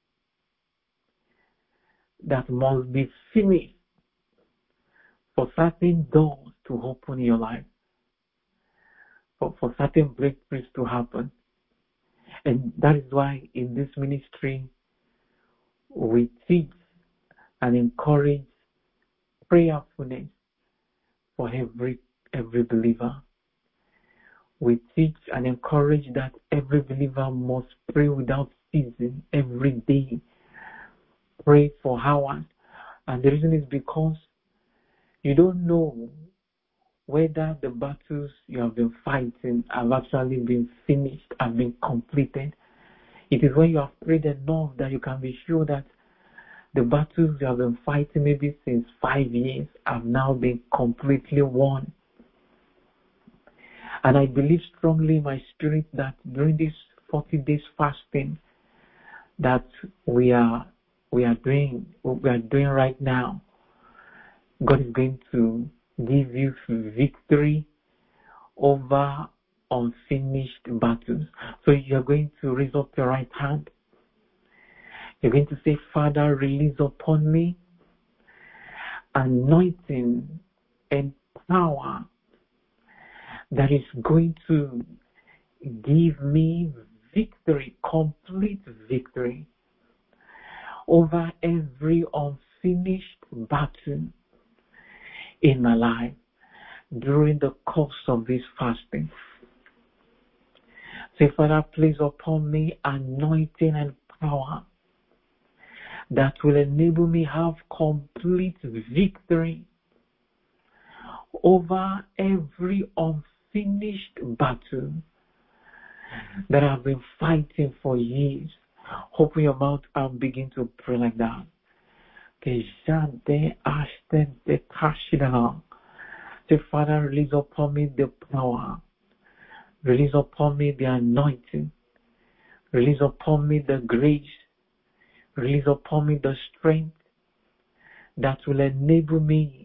that must be finished for certain doors to open in your life, for, for certain breakthroughs to happen. And that is why in this ministry we teach and encourage prayerfulness for every every believer. We teach and encourage that every believer must pray without ceasing every day. Pray for hours. And the reason is because you don't know whether the battles you have been fighting have actually been finished, have been completed. It is when you have prayed enough that you can be sure that the battles you have been fighting maybe since five years have now been completely won. And I believe strongly in my spirit that during this forty days fasting that we are we are doing we are doing right now, God is going to give you victory over unfinished battles. So you are going to raise up your right hand. You're going to say, Father, release upon me anointing and power that is going to give me victory, complete victory over every unfinished battle in my life during the course of this fasting. Say, Father, place upon me anointing and power that will enable me have complete victory over every unfinished battle that I've been fighting for years. Open your mouth and begin to pray like that. Kejade ashten de kashida. Say, Father, release upon me the power. Release upon me the anointing. Release upon me the grace. Release upon me the strength that will enable me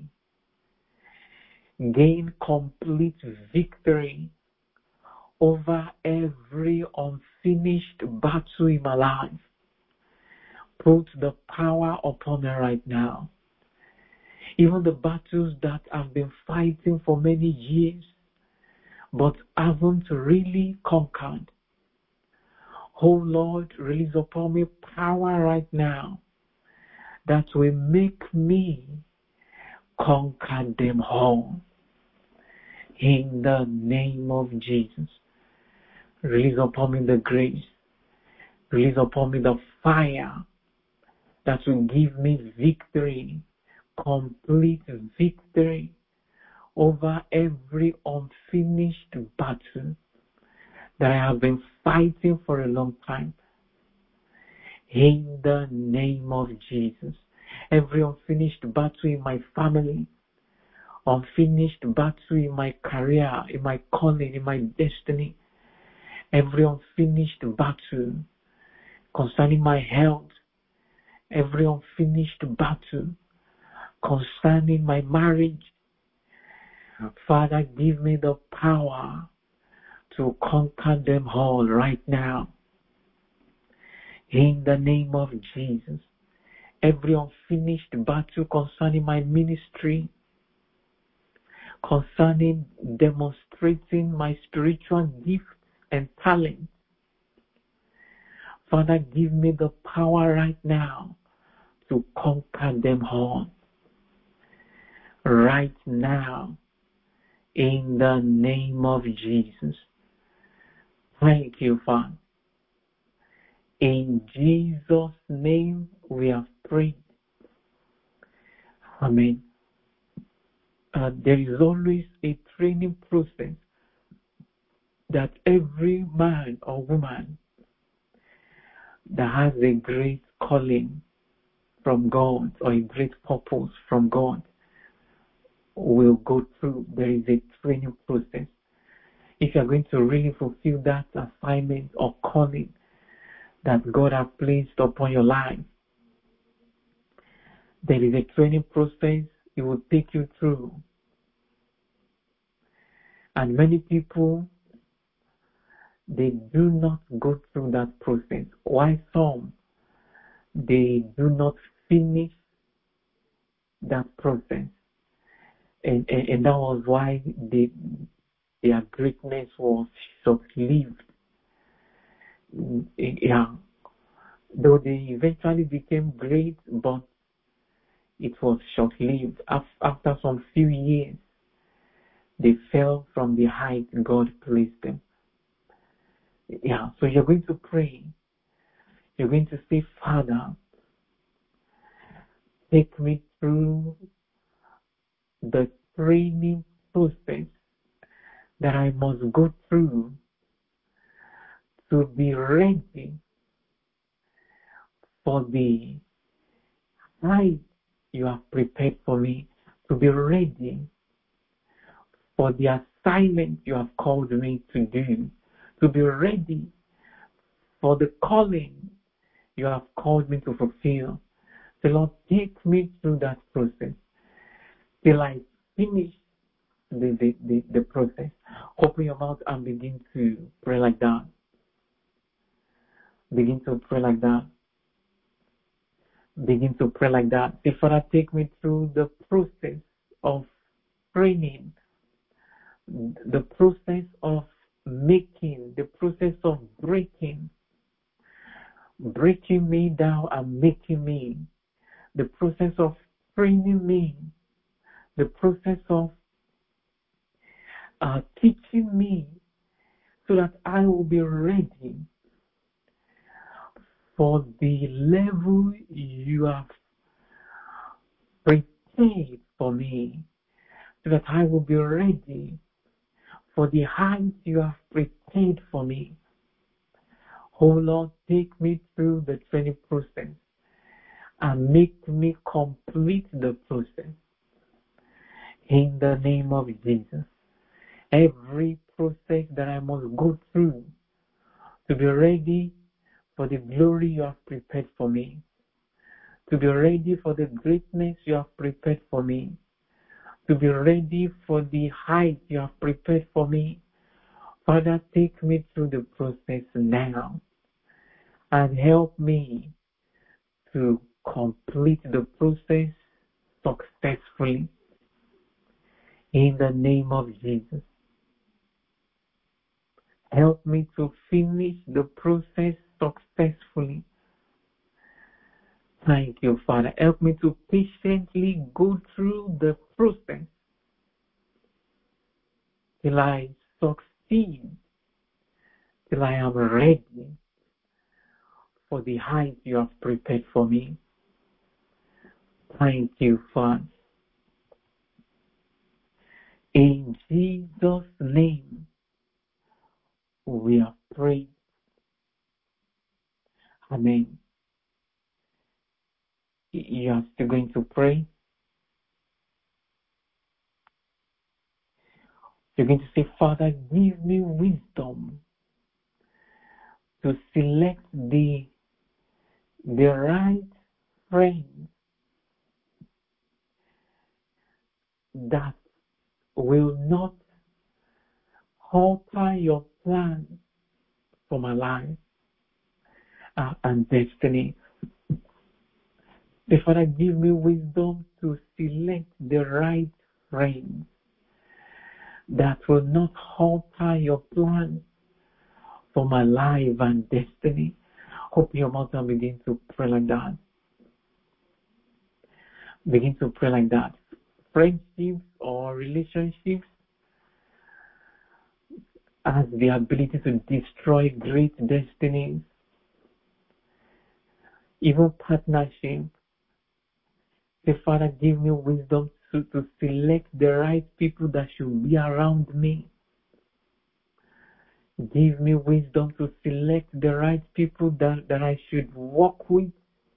gain complete victory over every unfinished battle in my life. Put the power upon me right now. Even the battles that I've been fighting for many years, but haven't really conquered. Oh Lord, release upon me power right now that will make me conquer them all. In the name of Jesus. Release upon me the grace. Release upon me the fire that will give me victory, complete victory over every unfinished battle that I have been fighting for a long time. In the name of Jesus. Every unfinished battle in my family, unfinished battle in my career, in my calling, in my destiny, every unfinished battle concerning my health, every unfinished battle concerning my marriage. Father, give me the power to conquer them all right now. In the name of Jesus. Every unfinished battle concerning my ministry, concerning demonstrating my spiritual gifts and talent. Father, give me the power right now to conquer them all. Right now, in the name of Jesus. Thank you, Father. In Jesus' name we have prayed. Amen. Uh, there is always a training process that every man or woman that has a great calling from God or a great purpose from God will go through. There is a training process. If you are going to really fulfill that assignment or calling that God has placed upon your life, there is a training process it will take you through. And many people, they do not go through that process. Why some, they do not finish that process. And, and, and that was why they, their greatness was short-lived. Yeah. Though they eventually became great, but it was short-lived. After some few years, they fell from the height God placed them. Yeah, so you're going to pray. You're going to say, Father, take me through the training process that I must go through to be ready for the height you have prepared for me, to be ready for the assignment you have called me to do, to be ready for the calling you have called me to fulfill. The Lord, take me through that process till I finish the, the, the, the process. Open your mouth and begin to pray like that. Begin to pray like that. Begin to pray like that. Say, Father, take me through the process of training, the process of making, the process of breaking, breaking me down and making me, the process of training me, the process of uh, teaching me so that I will be ready for the level you have prepared for me, so that I will be ready for the height you have prepared for me. Oh Lord, take me through the training process and make me complete the process. In the name of Jesus. Every process that I must go through to be ready for the glory you have prepared for me, to be ready for the greatness you have prepared for me, to be ready for the height you have prepared for me. Father, take me through the process now and help me to complete the process successfully. In the name of Jesus. Help me to finish the process successfully. Thank you, Father. Help me to patiently go through the process till I succeed, till I am ready for the height you have prepared for me. Thank you, Father. In Jesus' name, we are praying. Amen. You are still going to pray. You're going to say, Father, give me wisdom to select the, the right friend that will not alter your plan for my life uh, and destiny. The Father, give me wisdom to select the right friend that will not alter your plan for my life and destiny. Open your mouth and begin to pray like that. Begin to pray like that. Friendships or relationships has the ability to destroy great destinies. Even partnership. Say, Father, give me wisdom to, to select the right people that should be around me. Give me wisdom to select the right people that, that I should walk with.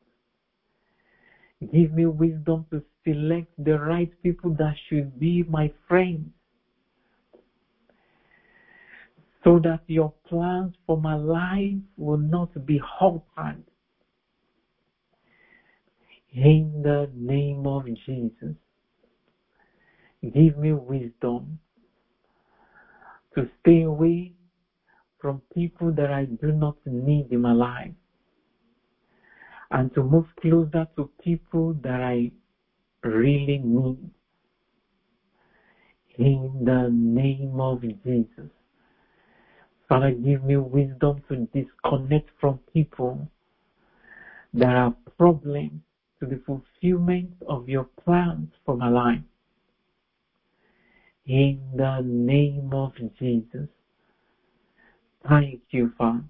Give me wisdom to select the right people that should be my friends, so that your plans for my life will not be halted. In the name of Jesus, give me wisdom to stay away from people that I do not need in my life, and to move closer to people that I really need. In the name of Jesus. Father, give me wisdom to disconnect from people that are problems to the fulfillment of your plans for my life. In the name of Jesus. Thank you, Father.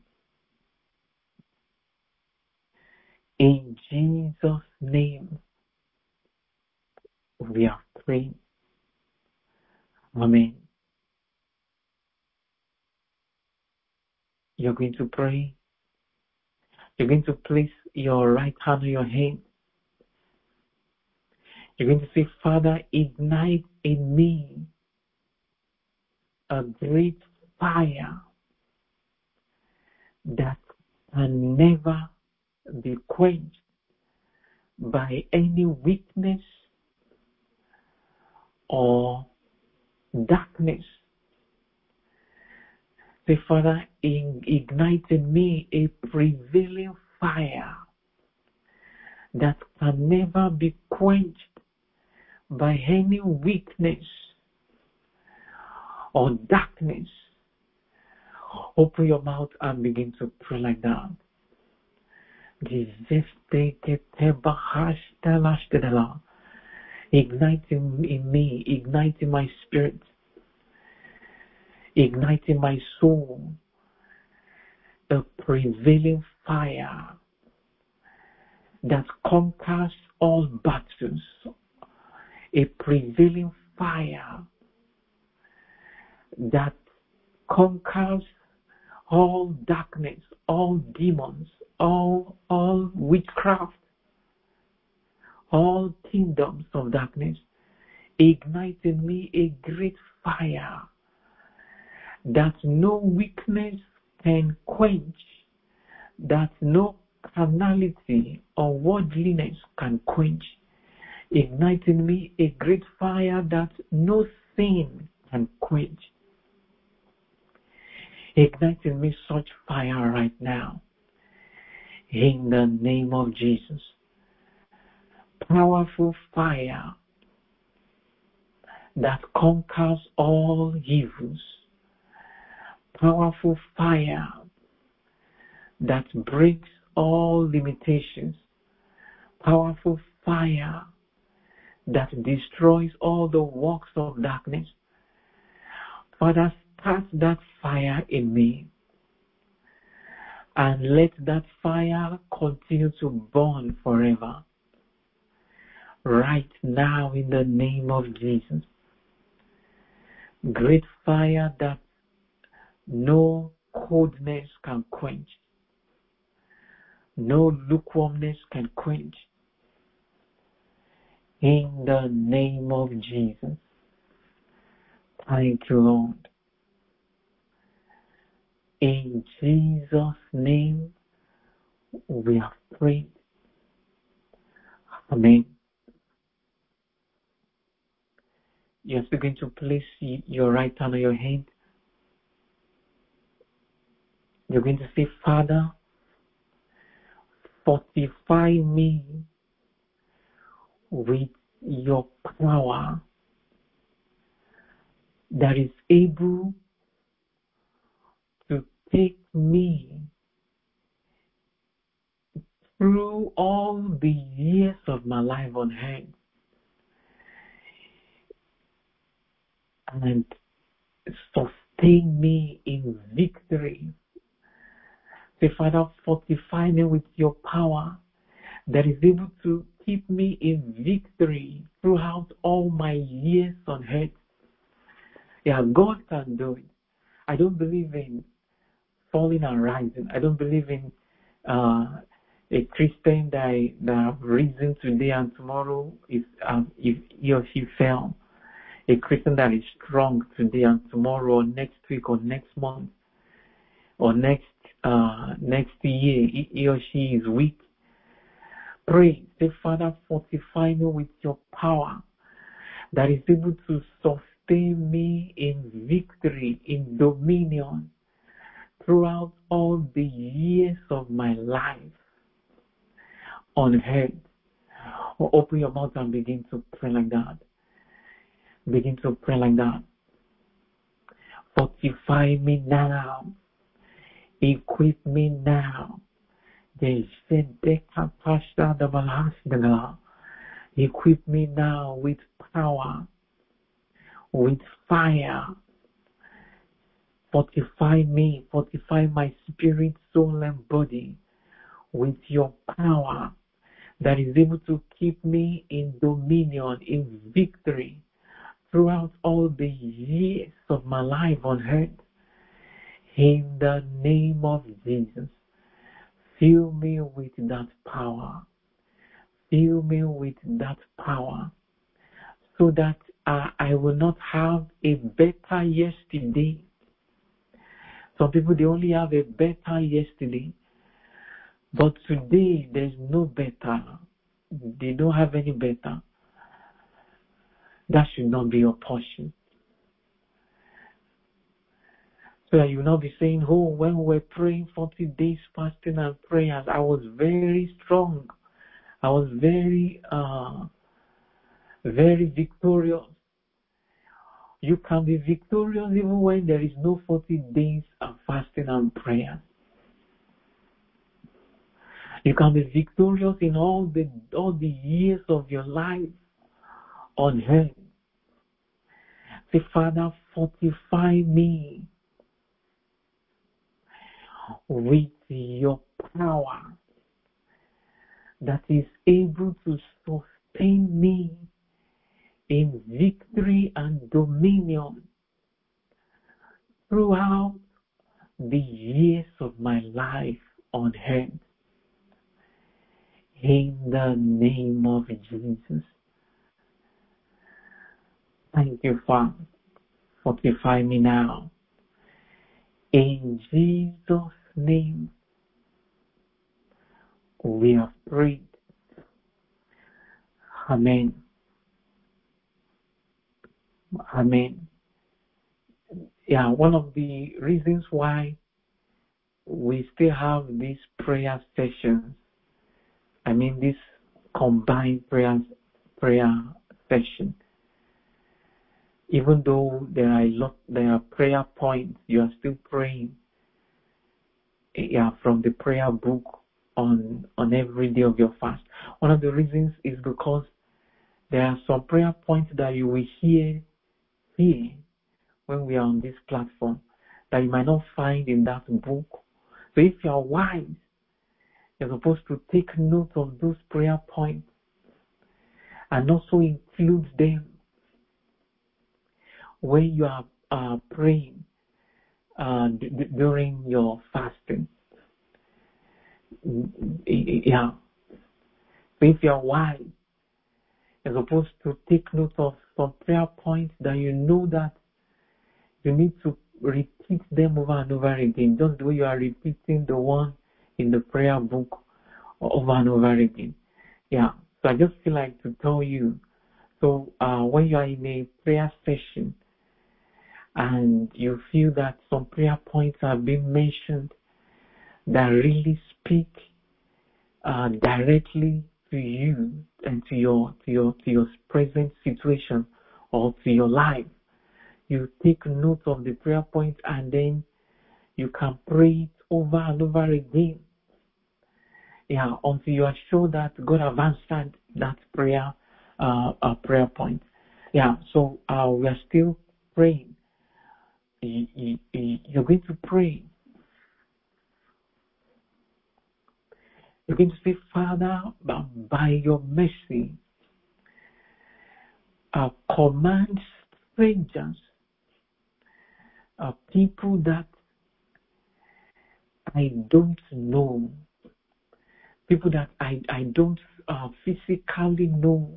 In Jesus' name, we are praying. Amen. You're going to pray. You're going to place your right hand on your head. You're going to say, Father, ignite in me a great fire that can never be quenched by any weakness or darkness. Say, Father, ignite in me a prevailing fire that can never be quenched by any weakness or darkness. Open your mouth and begin to pray like that. Ignite in me, ignite in my spirit, ignite in my soul a prevailing fire that conquers all battles, a prevailing fire that conquers all darkness, all demons, all all witchcraft, all kingdoms of darkness. Ignite in me a great fire that no weakness can quench, that no carnality or worldliness can quench. Ignite in me a great fire that no sin can quench. Ignite in me such fire right now. In the name of Jesus. Powerful fire that conquers all evils. Powerful fire that breaks all limitations. Powerful fire that destroys all the works of darkness. Father, start that fire in me and let that fire continue to burn forever. Right now in the name of Jesus. Great fire that no coldness can quench. No lukewarmness can quench. In the name of Jesus. Thank you, Lord. In Jesus' name, we have prayed. Amen. You're still going to place your right hand on your head. You're going to say, Father, fortify me with your power that is able to take me through all the years of my life on earth and sustain me in victory. Say, Father, fortify me with your power that is able to keep me in victory throughout all my years on earth. Yeah, God can do it. I don't believe in falling and rising. I don't believe in uh, a Christian that, that have risen today and tomorrow is uh, if he or she fell. A Christian that is strong today and tomorrow or next week or next month or next uh, next year he, he or she is weak. Pray, say, Father, fortify me with your power that is able to sustain me in victory, in dominion, throughout all the years of my life on earth. Or open your mouth and begin to pray like that. Begin to pray like that. Fortify me now. Equip me now. Equip me now with power, with fire. Fortify me, fortify my spirit, soul, and body with your power that is able to keep me in dominion, in victory throughout all the years of my life on earth. In the name of Jesus, fill me with that power. Fill me with that power so that uh, I will not have a better yesterday. Some people, they only have a better yesterday. But today, there's no better. They don't have any better. That should not be your portion. So that you will not be saying, oh, when we were praying forty days fasting and prayers, I was very strong. I was very, uh, very victorious. You can be victorious even when there is no forty days of fasting and prayer. You can be victorious in all the all the years of your life on earth. Say, Father, fortify me with your power that is able to sustain me in victory and dominion throughout the years of my life on earth. In the name of Jesus. Thank you, Father. Fortify me now. In Jesus' name, we have prayed. Amen. Amen. Yeah, one of the reasons why we still have these prayer sessions, I mean this combined prayer prayer session, even though there are a lot, there are prayer points, you are still praying. Yeah, from the prayer book on on every day of your fast. One of the reasons is because there are some prayer points that you will hear here when we are on this platform that you might not find in that book. So if you are wise, you're supposed to take note of those prayer points and also include them when you are uh, praying uh, d- d- during your fasting. Yeah. So if you are wise, you're supposed to take note of some prayer points that you know that you need to repeat them over and over again, just the way you are repeating the one in the prayer book over and over again. Yeah. So I just feel like to tell you, so uh, when you are in a prayer session and you feel that some prayer points have been mentioned that really speak uh, directly to you and to your to your to your present situation or to your life, you take note of the prayer point and then you can pray it over and over again. Yeah, until you are sure that God have answered that prayer uh, uh prayer point. Yeah, so uh, we are still praying. You, you, you- you're going to pray. You're going to say, Father, by your mercy, uh, command strangers, uh, people that I don't know, people that I, I don't uh, physically know,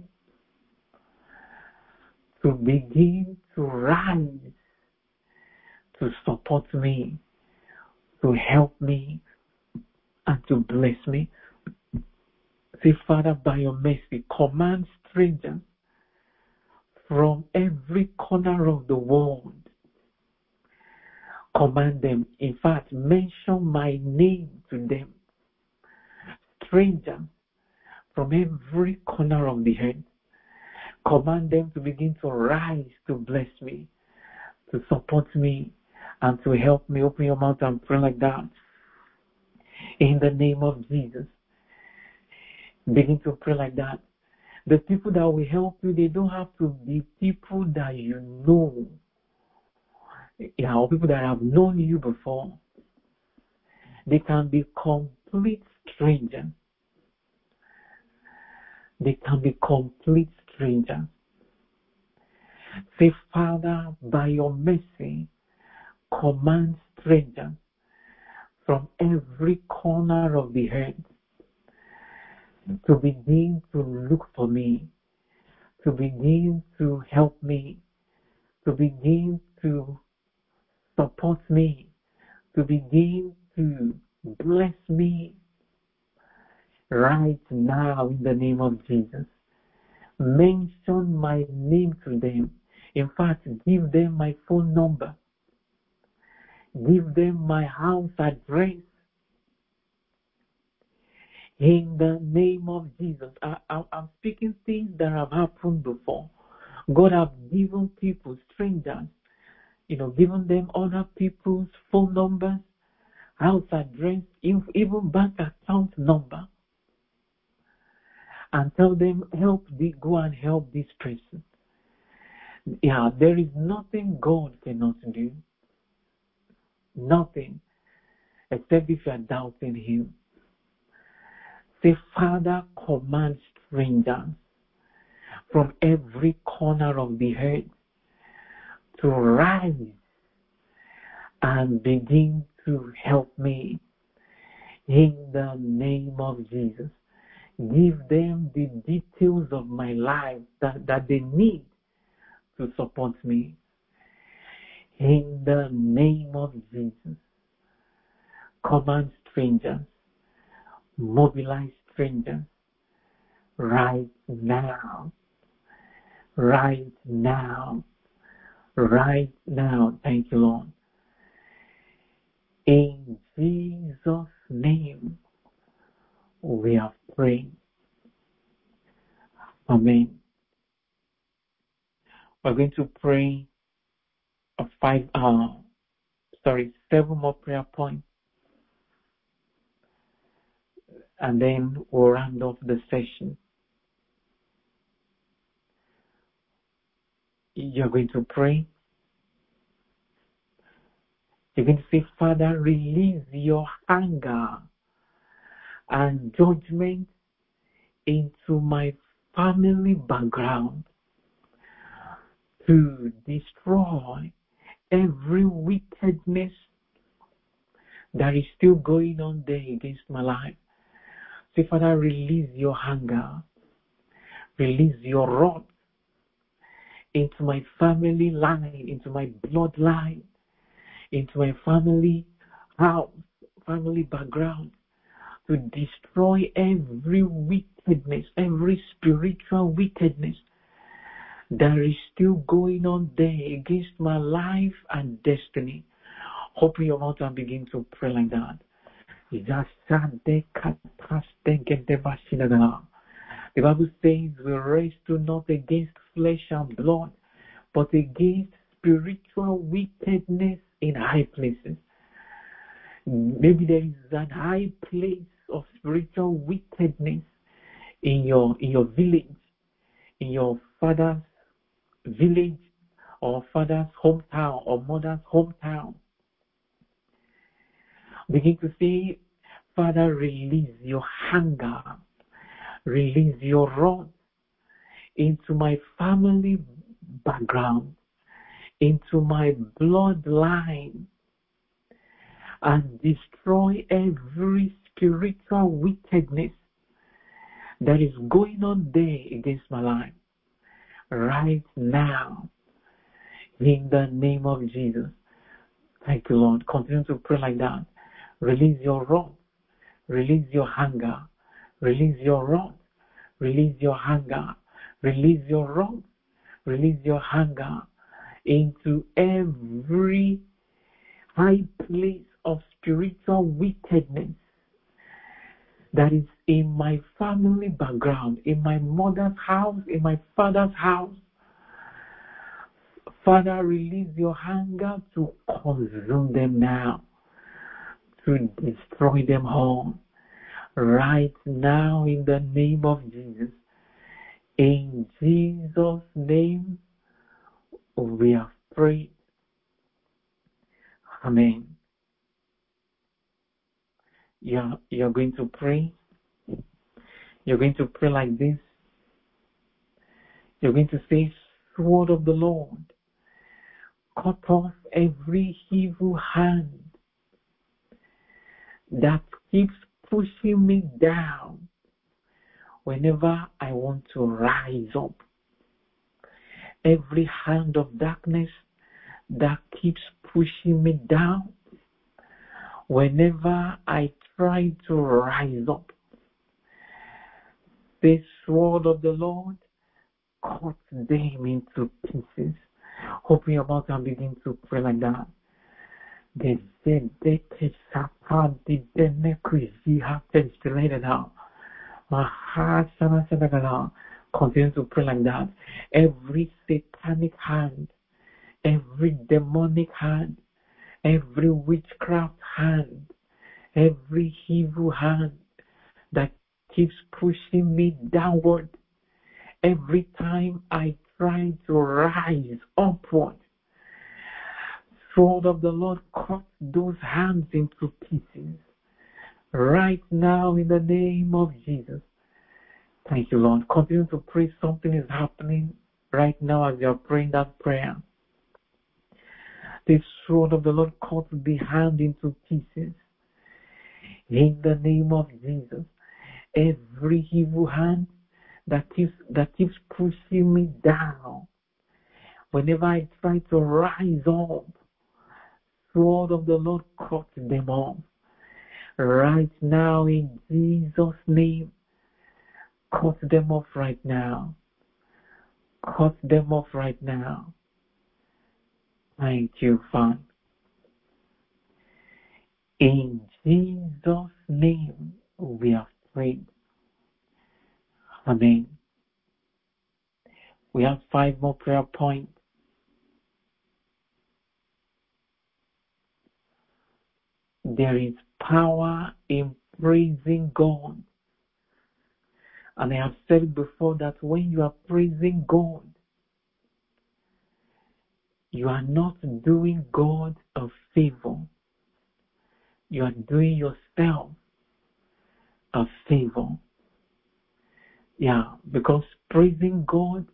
to begin to rise, to support me, to help me, and to bless me. Say, Father, by your mercy, command strangers from every corner of the world. Command them. In fact, mention my name to them. Strangers from every corner of the earth. Command them to begin to rise to bless me, to support me, and to help me. Open your mouth and pray like that. In the name of Jesus. Begin to pray like that. The people that will help you, they don't have to be people that you know. Yeah, or people that have known you before. They can be complete strangers. They can be complete strangers. Say, Father, by your mercy, command strangers from every corner of the earth to begin to look for me, to begin to help me, to begin to support me, to begin to bless me right now in the name of Jesus. Mention my name to them. In fact, give them my phone number. Give them my house address. In the name of Jesus. I, I, I'm speaking things that have happened before. God have given people, strangers, you know, given them other people's phone numbers, house address, even bank account number, and tell them, help the, go and help this person. Yeah, there is nothing God cannot do. Nothing, except if you are doubting Him. Say, Father, command strangers from every corner of the earth to rise and begin to help me in the name of Jesus. Give them the details of my life that, that they need to support me. In the name of Jesus, command strangers, mobilize strangers right now, right now, right now. Thank you, Lord. In Jesus' name, we have prayed. Amen. We're going to pray a five, uh, sorry, seven more prayer points, and then we'll round off the session. You're going to pray. You're going to say, Father, release your anger and judgment into my family background to destroy every wickedness that is still going on there against my life. Say, Father, release your anger, release your wrath into my family line, into my bloodline, into my family house, family background, to destroy every wickedness, every spiritual wickedness that is still going on there against my life and destiny. Open your mouth and begin to pray like that. The Bible says we wrestle not against flesh and blood, but against spiritual wickedness in high places. Maybe there is that high place of spiritual wickedness in your in your village, in your father's village, or father's hometown, or mother's hometown. Begin to say, Father, release your anger, release your wrath into my family background, into my bloodline, and destroy every spiritual wickedness that is going on there against my life right now, in the name of Jesus. Thank you, Lord. Continue to pray like that. Release your wrath, release your anger, release your wrath, release your anger, release your wrath, release your anger into every high place of spiritual wickedness that is in my family background, in my mother's house, in my father's house. Father, release your anger to consume them now, to destroy them all. Right now, in the name of Jesus. In Jesus' name, we have prayed. Amen. You're, you're going to pray. You're going to pray like this. You're going to say, Sword of the Lord, cut off every evil hand that keeps pushing me down whenever I want to rise up. Every hand of darkness that keeps pushing me down whenever I try to rise up. The sword of the Lord cut them into pieces. Open your mouth and begin to pray like that. The continue to pray like that. Every satanic hand, every demonic hand, every witchcraft hand, every evil hand that keeps pushing me downward every time I try to rise upward. Sword of the Lord, cut those hands into pieces right now in the name of Jesus. Thank you, Lord. Continue to pray. Something is happening right now as you're praying that prayer. The sword of the Lord cut the hand into pieces in the name of Jesus. every evil hand that keeps that keeps pushing me down. Whenever I try to rise up, sword of the Lord cut them off. Right now, in Jesus' name, cut them off right now. Cut them off right now. Thank you, Father. In Jesus' name, we have prayed. Amen. We have five more prayer points. There is power in praising God. And I have said before that when you are praising God, you are not doing God a favor. You are doing yourself a favor. Yeah, because praising God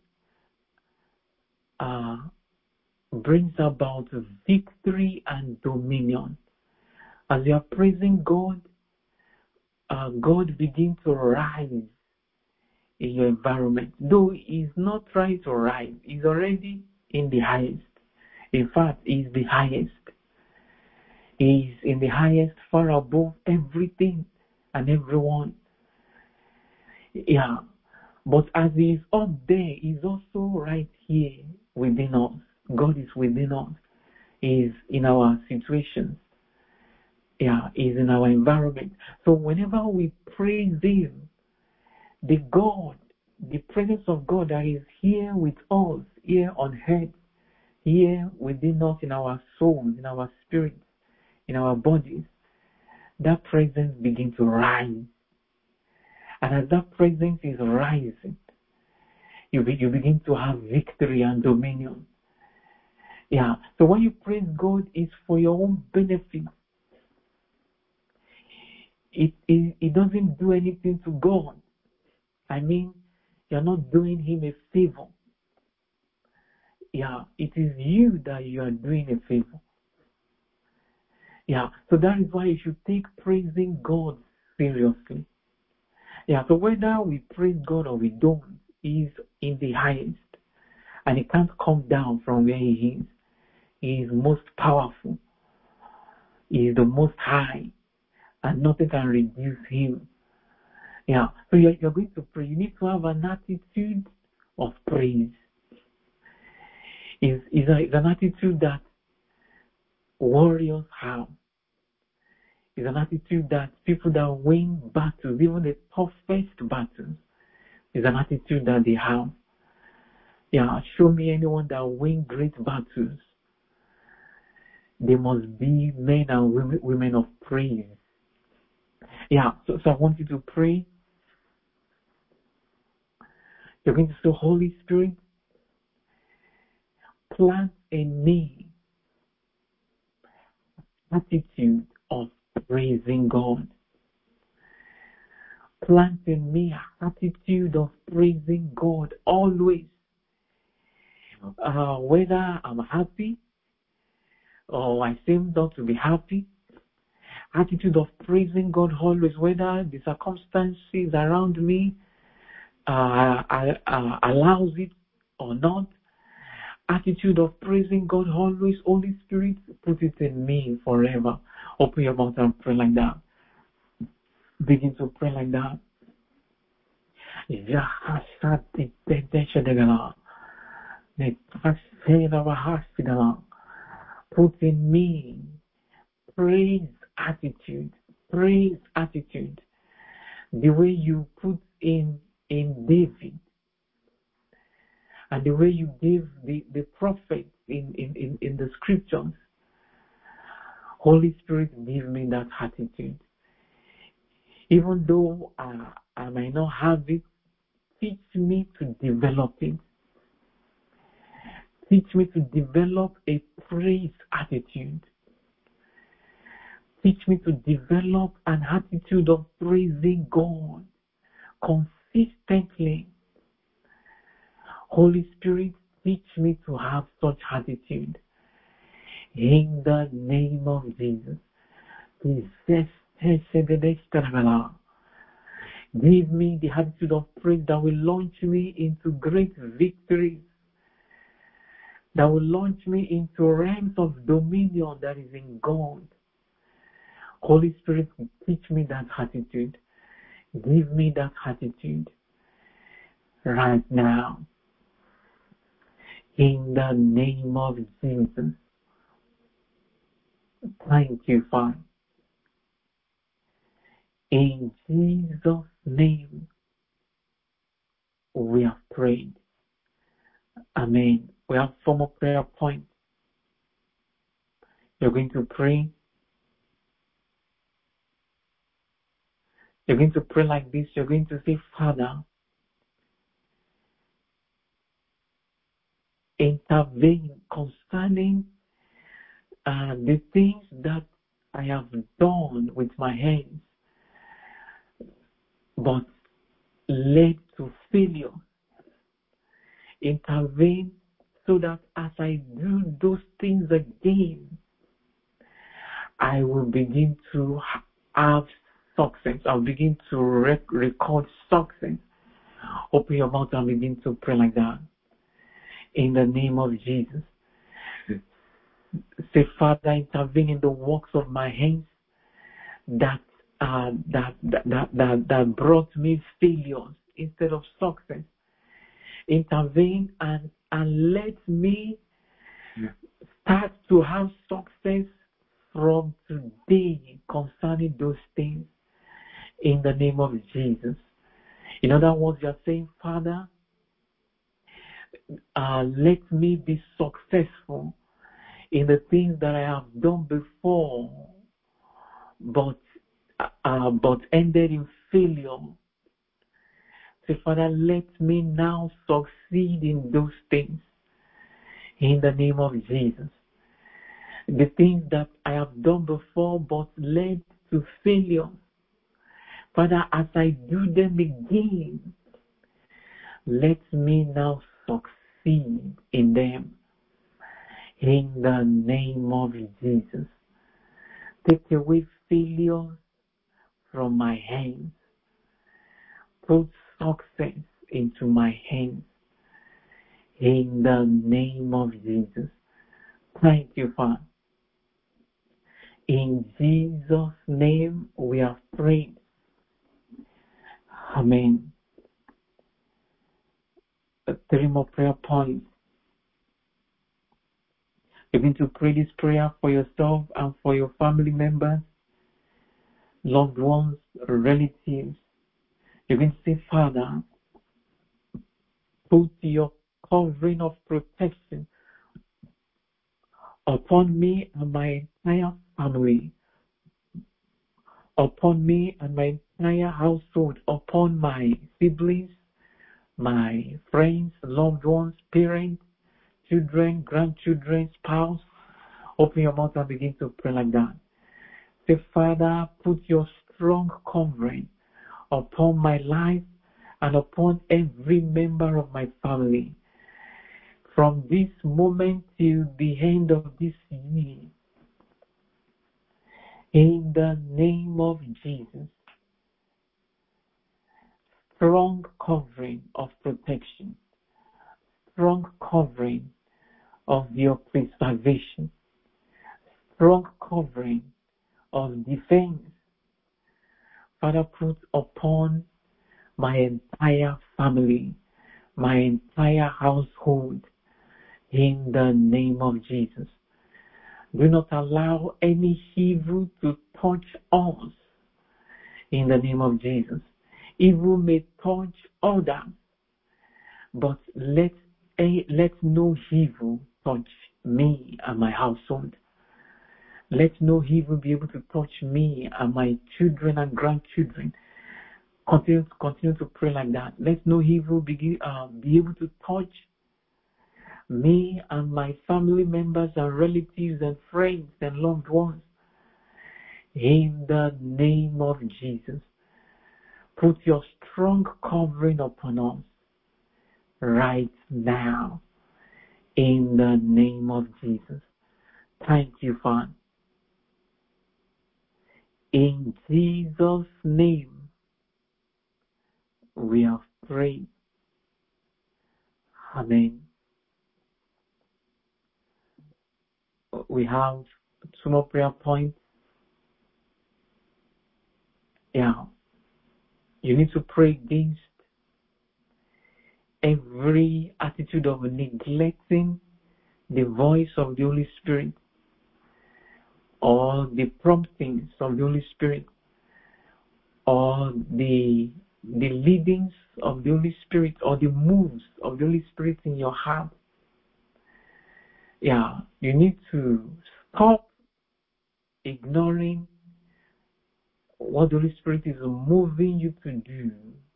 uh, brings about victory and dominion. As you are praising God, uh, God begins to rise in your environment. Though He is not trying to rise, He's already in the highest. In fact, He is the highest. He is in the highest, far above everything and everyone. Yeah. But as He is up there, He's also right here within us. God is within us. He is in our situations. Yeah, He is in our environment. So whenever we praise Him, the God, the presence of God that is here with us, here on earth, here within us, in our souls, in our spirits, in our bodies, that presence begins to rise. And as that presence is rising, you, be, you begin to have victory and dominion. Yeah. So when you praise God, it's for your own benefit. It, it, it doesn't do anything to God. I mean, you're not doing Him a favor. Yeah, it is you that you are doing a favor. Yeah, so that is why you should take praising God seriously. Yeah, so whether we praise God or we don't, He is in the highest. And He can't come down from where He is. He is most powerful. He is the most high. And nothing can reduce Him. Yeah, so you're, you're going to pray. You need to have an attitude of praise. It's, it's, a, it's an attitude that warriors have. It's an attitude that people that win battles, even the toughest battles, is an attitude that they have. Yeah, show me anyone that win great battles. They must be men and women, women of praise. Yeah, so, so I want you to pray. You're going to say, Holy Spirit, plant in me attitude of praising God. Plant in me attitude of praising God always. Uh, whether I'm happy or I seem not to be happy, attitude of praising God always, whether the circumstances around me uh, uh, allows it or not. Attitude of praising God always. Holy Spirit, put it in me forever. Open your mouth and pray like that. Begin to pray like that. Put in me praise attitude. Praise attitude. The way you put in in David. And the way you gave the, the prophets in, in, in, in the scriptures. Holy Spirit, give me that attitude. Even though uh, I might not have it, teach me to develop it. Teach me to develop a praise attitude. Teach me to develop an attitude of praising God consistently. Holy Spirit, teach me to have such attitude. In the name of Jesus. Give me the attitude of praise that will launch me into great victories, that will launch me into realms of dominion that is in God. Holy Spirit, teach me that attitude. Give me that attitude right now. In the name of Jesus. Thank you, Father. In Jesus' name, we have prayed. Amen. We have four more prayer points. You're going to pray. You're going to pray like this. You're going to say, Father, intervene concerning uh, the things that I have done with my hands, but led to failure. Intervene so that as I do those things again, I will begin to have success. I'll begin to rec- record success. Open your mouth and begin to pray like that. In the name of Jesus. Say, Father, intervene in the works of my hands that uh, that, that, that, that, that brought me failures instead of success. Intervene and, and let me start to have success from today concerning those things in the name of Jesus. In other words, you are saying, Father, uh, let me be successful in the things that I have done before, but uh, but ended in failure. Say, Father, let me now succeed in those things in the name of Jesus. The things that I have done before but led to failure, Father, as I do them again, let me now succeed in them in the name of Jesus. Take away failure from my hands. Put success into my hands in the name of Jesus. Thank you, Father. In Jesus' name we have prayed. Amen. Three more prayer points. You're going to pray this prayer for yourself and for your family members, loved ones, relatives. You're going to say, Father, put your covering of protection upon me and my entire family, upon me and my entire household, upon my siblings, my friends, loved ones, parents, children, grandchildren, spouse. Open your mouth and begin to pray like that. Say, Father, put your strong covering upon my life and upon every member of my family. From this moment till the end of this year, in the name of Jesus, strong covering of protection, strong covering of your preservation, strong covering of defense. Father, put upon my entire family, my entire household, in the name of Jesus. Do not allow any evil to touch us in the name of Jesus. Evil may touch others, but let, a, let no evil touch me and my household. Let no evil be able to touch me and my children and grandchildren. Continue, continue to pray like that. Let no evil be, uh, be able to touch me and my family members and relatives and friends and loved ones. In the name of Jesus, put your strong covering upon us right now. In the name of Jesus. Thank you, Father. In Jesus' name we have prayed. Amen. We have two more prayer points. Yeah. You need to pray against every attitude of neglecting the voice of the Holy Spirit or the promptings of the Holy Spirit or the the leadings of the Holy Spirit or the moves of the Holy Spirit in your heart. Yeah, you need to stop ignoring what the Holy Spirit is moving you to do.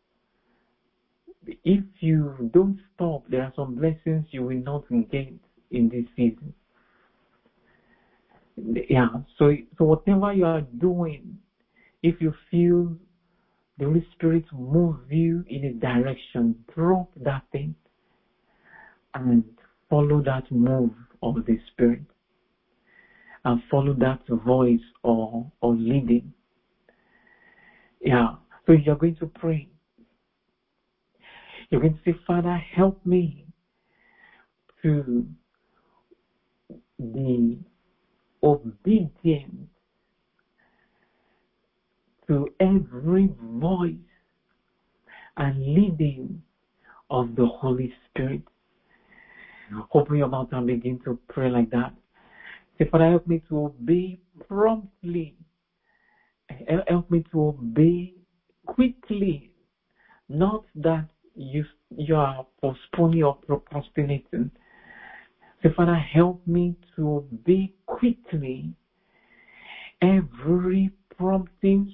If you don't stop, there are some blessings you will not get in this season. Yeah, so so whatever you are doing, if you feel the Holy Spirit move you in a direction, drop that thing and follow that move of the Spirit and follow that voice or or leading. Yeah, so you're going to pray. You're going to say, Father, help me to be obedient to every voice and leading of the Holy Spirit. Open your mouth and begin to pray like that. Say, Father, help me to obey promptly. Help me to obey quickly. Not that you, you are postponing or procrastinating. Say, Father, help me to obey quickly every promptings,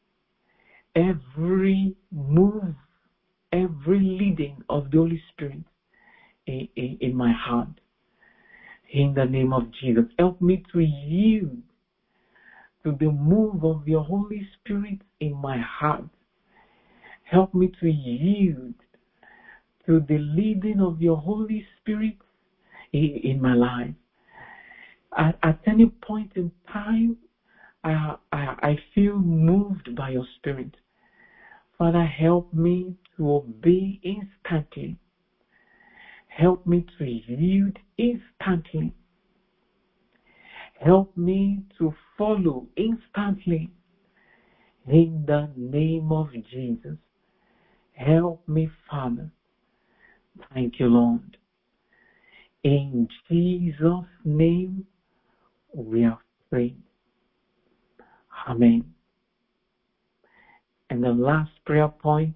every move, every leading of the Holy Spirit in, in, in my heart. In the name of Jesus, help me to yield to the move of your Holy Spirit in my heart. Help me to yield to the leading of your Holy Spirit in, in my life. At, at any point in time, I, I, I feel moved by your Spirit. Father, help me to obey instantly. Help me to yield instantly. Help me to follow instantly. In the name of Jesus. Help me, Father. Thank you, Lord. In Jesus' name, we have prayed. Amen. And the last prayer point,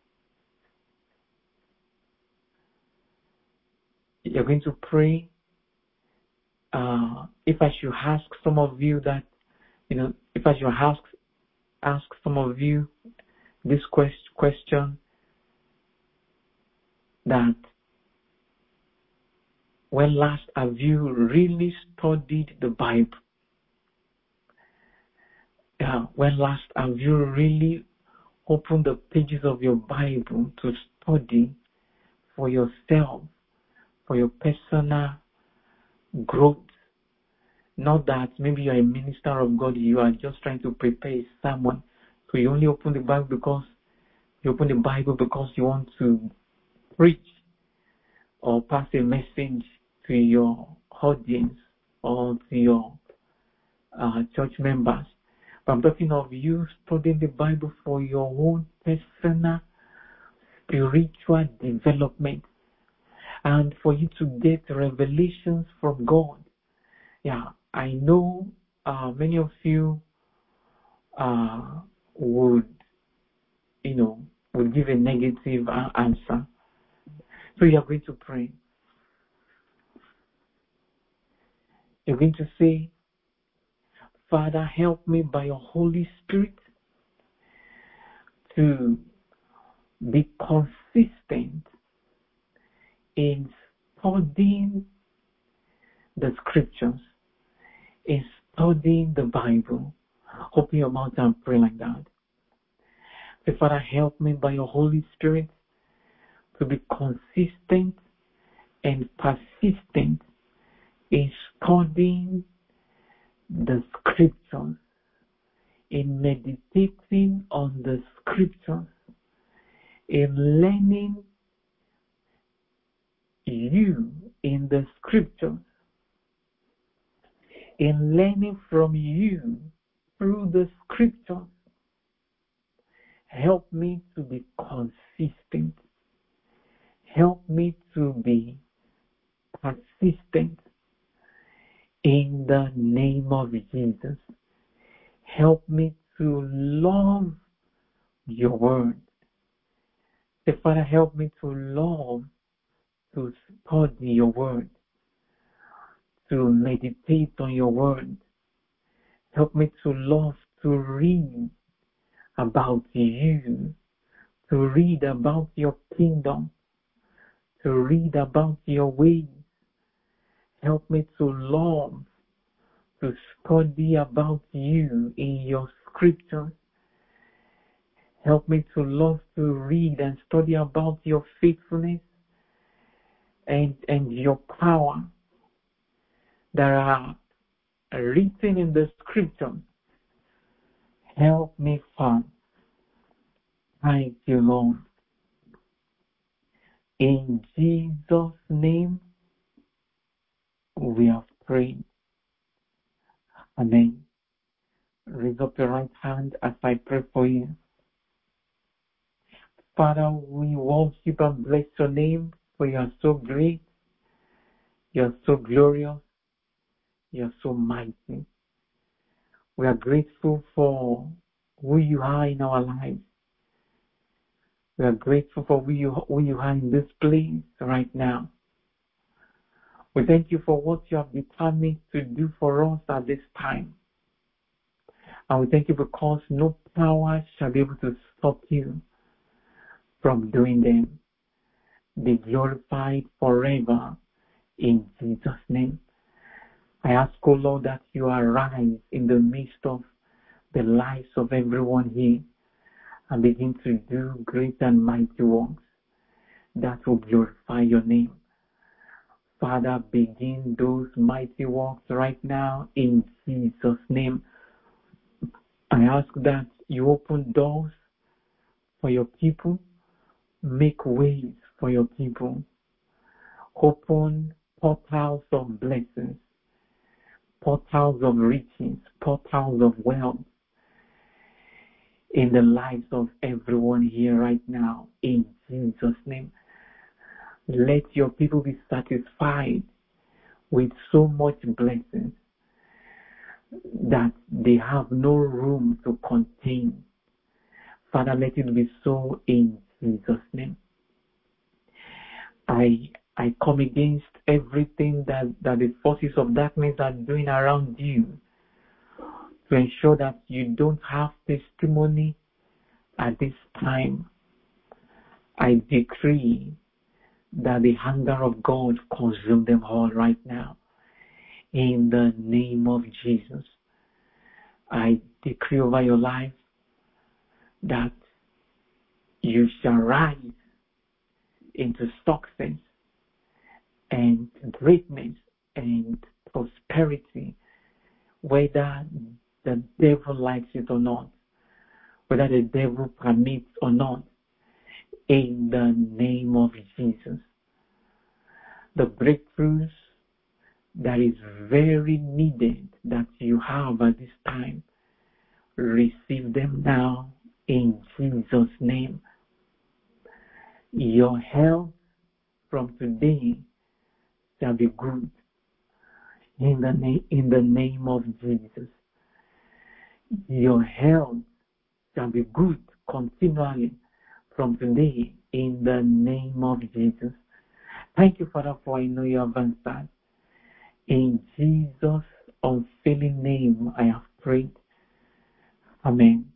you're going to pray. Uh, if I should ask some of you that, you know, if I should ask, ask some of you this quest, question, that when last have you really studied the Bible? Yeah, when last have you really opened the pages of your Bible to study for yourself, for your personal growth? Not that maybe you are a minister of God, you are just trying to prepare a sermon. So you only open the Bible because you open the Bible because you want to preach or pass a message to your audience or to your uh, church members. But I'm talking of you studying the Bible for your own personal spiritual development and for you to get revelations from God. Yeah, I know uh, many of you uh, would, you know, would give a negative uh, answer. So you are going to pray. You're going to say, Father, help me by your Holy Spirit to be consistent in studying the scriptures, in studying the Bible. Open your mouth and pray like that. Say, Father, help me by your Holy Spirit to be consistent and persistent in studying the scriptures, in meditating on the scriptures, in learning you in the scriptures, in learning from you through the scriptures. Help me to be consistent. Help me to be persistent in the name of Jesus. Help me to love your word. Say, Father, help me to love to study your word, to meditate on your word. Help me to love to read about you, to read about your kingdom, to read about your ways. Help me to love to study about you in your scriptures. Help me to love to read and study about your faithfulness and, and your power that are written in the scriptures. Help me, Father. Thank you, Lord. In Jesus' name, we have prayed. Amen. Raise up your right hand as I pray for you. Father, we worship and bless your name, for you are so great, you are so glorious, you are so mighty. We are grateful for who you are in our lives. We are grateful for who you, who you are in this place right now. We thank you for what you have determined to do for us at this time. And we thank you because no power shall be able to stop you from doing them. Be glorified forever in Jesus' name. I ask, O Lord, that you arise in the midst of the lives of everyone here and begin to do great and mighty works that will glorify your name. Father, begin those mighty works right now in Jesus' name. I ask that you open doors for your people, make ways for your people, open portals of blessings, portals of riches, portals of wealth in the lives of everyone here right now in Jesus' name. Let your people be satisfied with so much blessings that they have no room to contain. Father, let it be so in Jesus' name. I I come against everything that, that the forces of darkness are doing around you to ensure that you don't have testimony at this time. I decree that the hunger of God consume them all right now. In the name of Jesus, I decree over your life that you shall rise into success and greatness and prosperity, whether the devil likes it or not, whether the devil permits or not, in the name of Jesus. The breakthroughs that is very needed that you have at this time, receive them now in Jesus' name. Your health from today shall be good in the name in the name of Jesus. Your health shall be good continually from today in the name of Jesus. Thank you, Father, for I know you have answered. In Jesus' unfailing name I have prayed. Amen.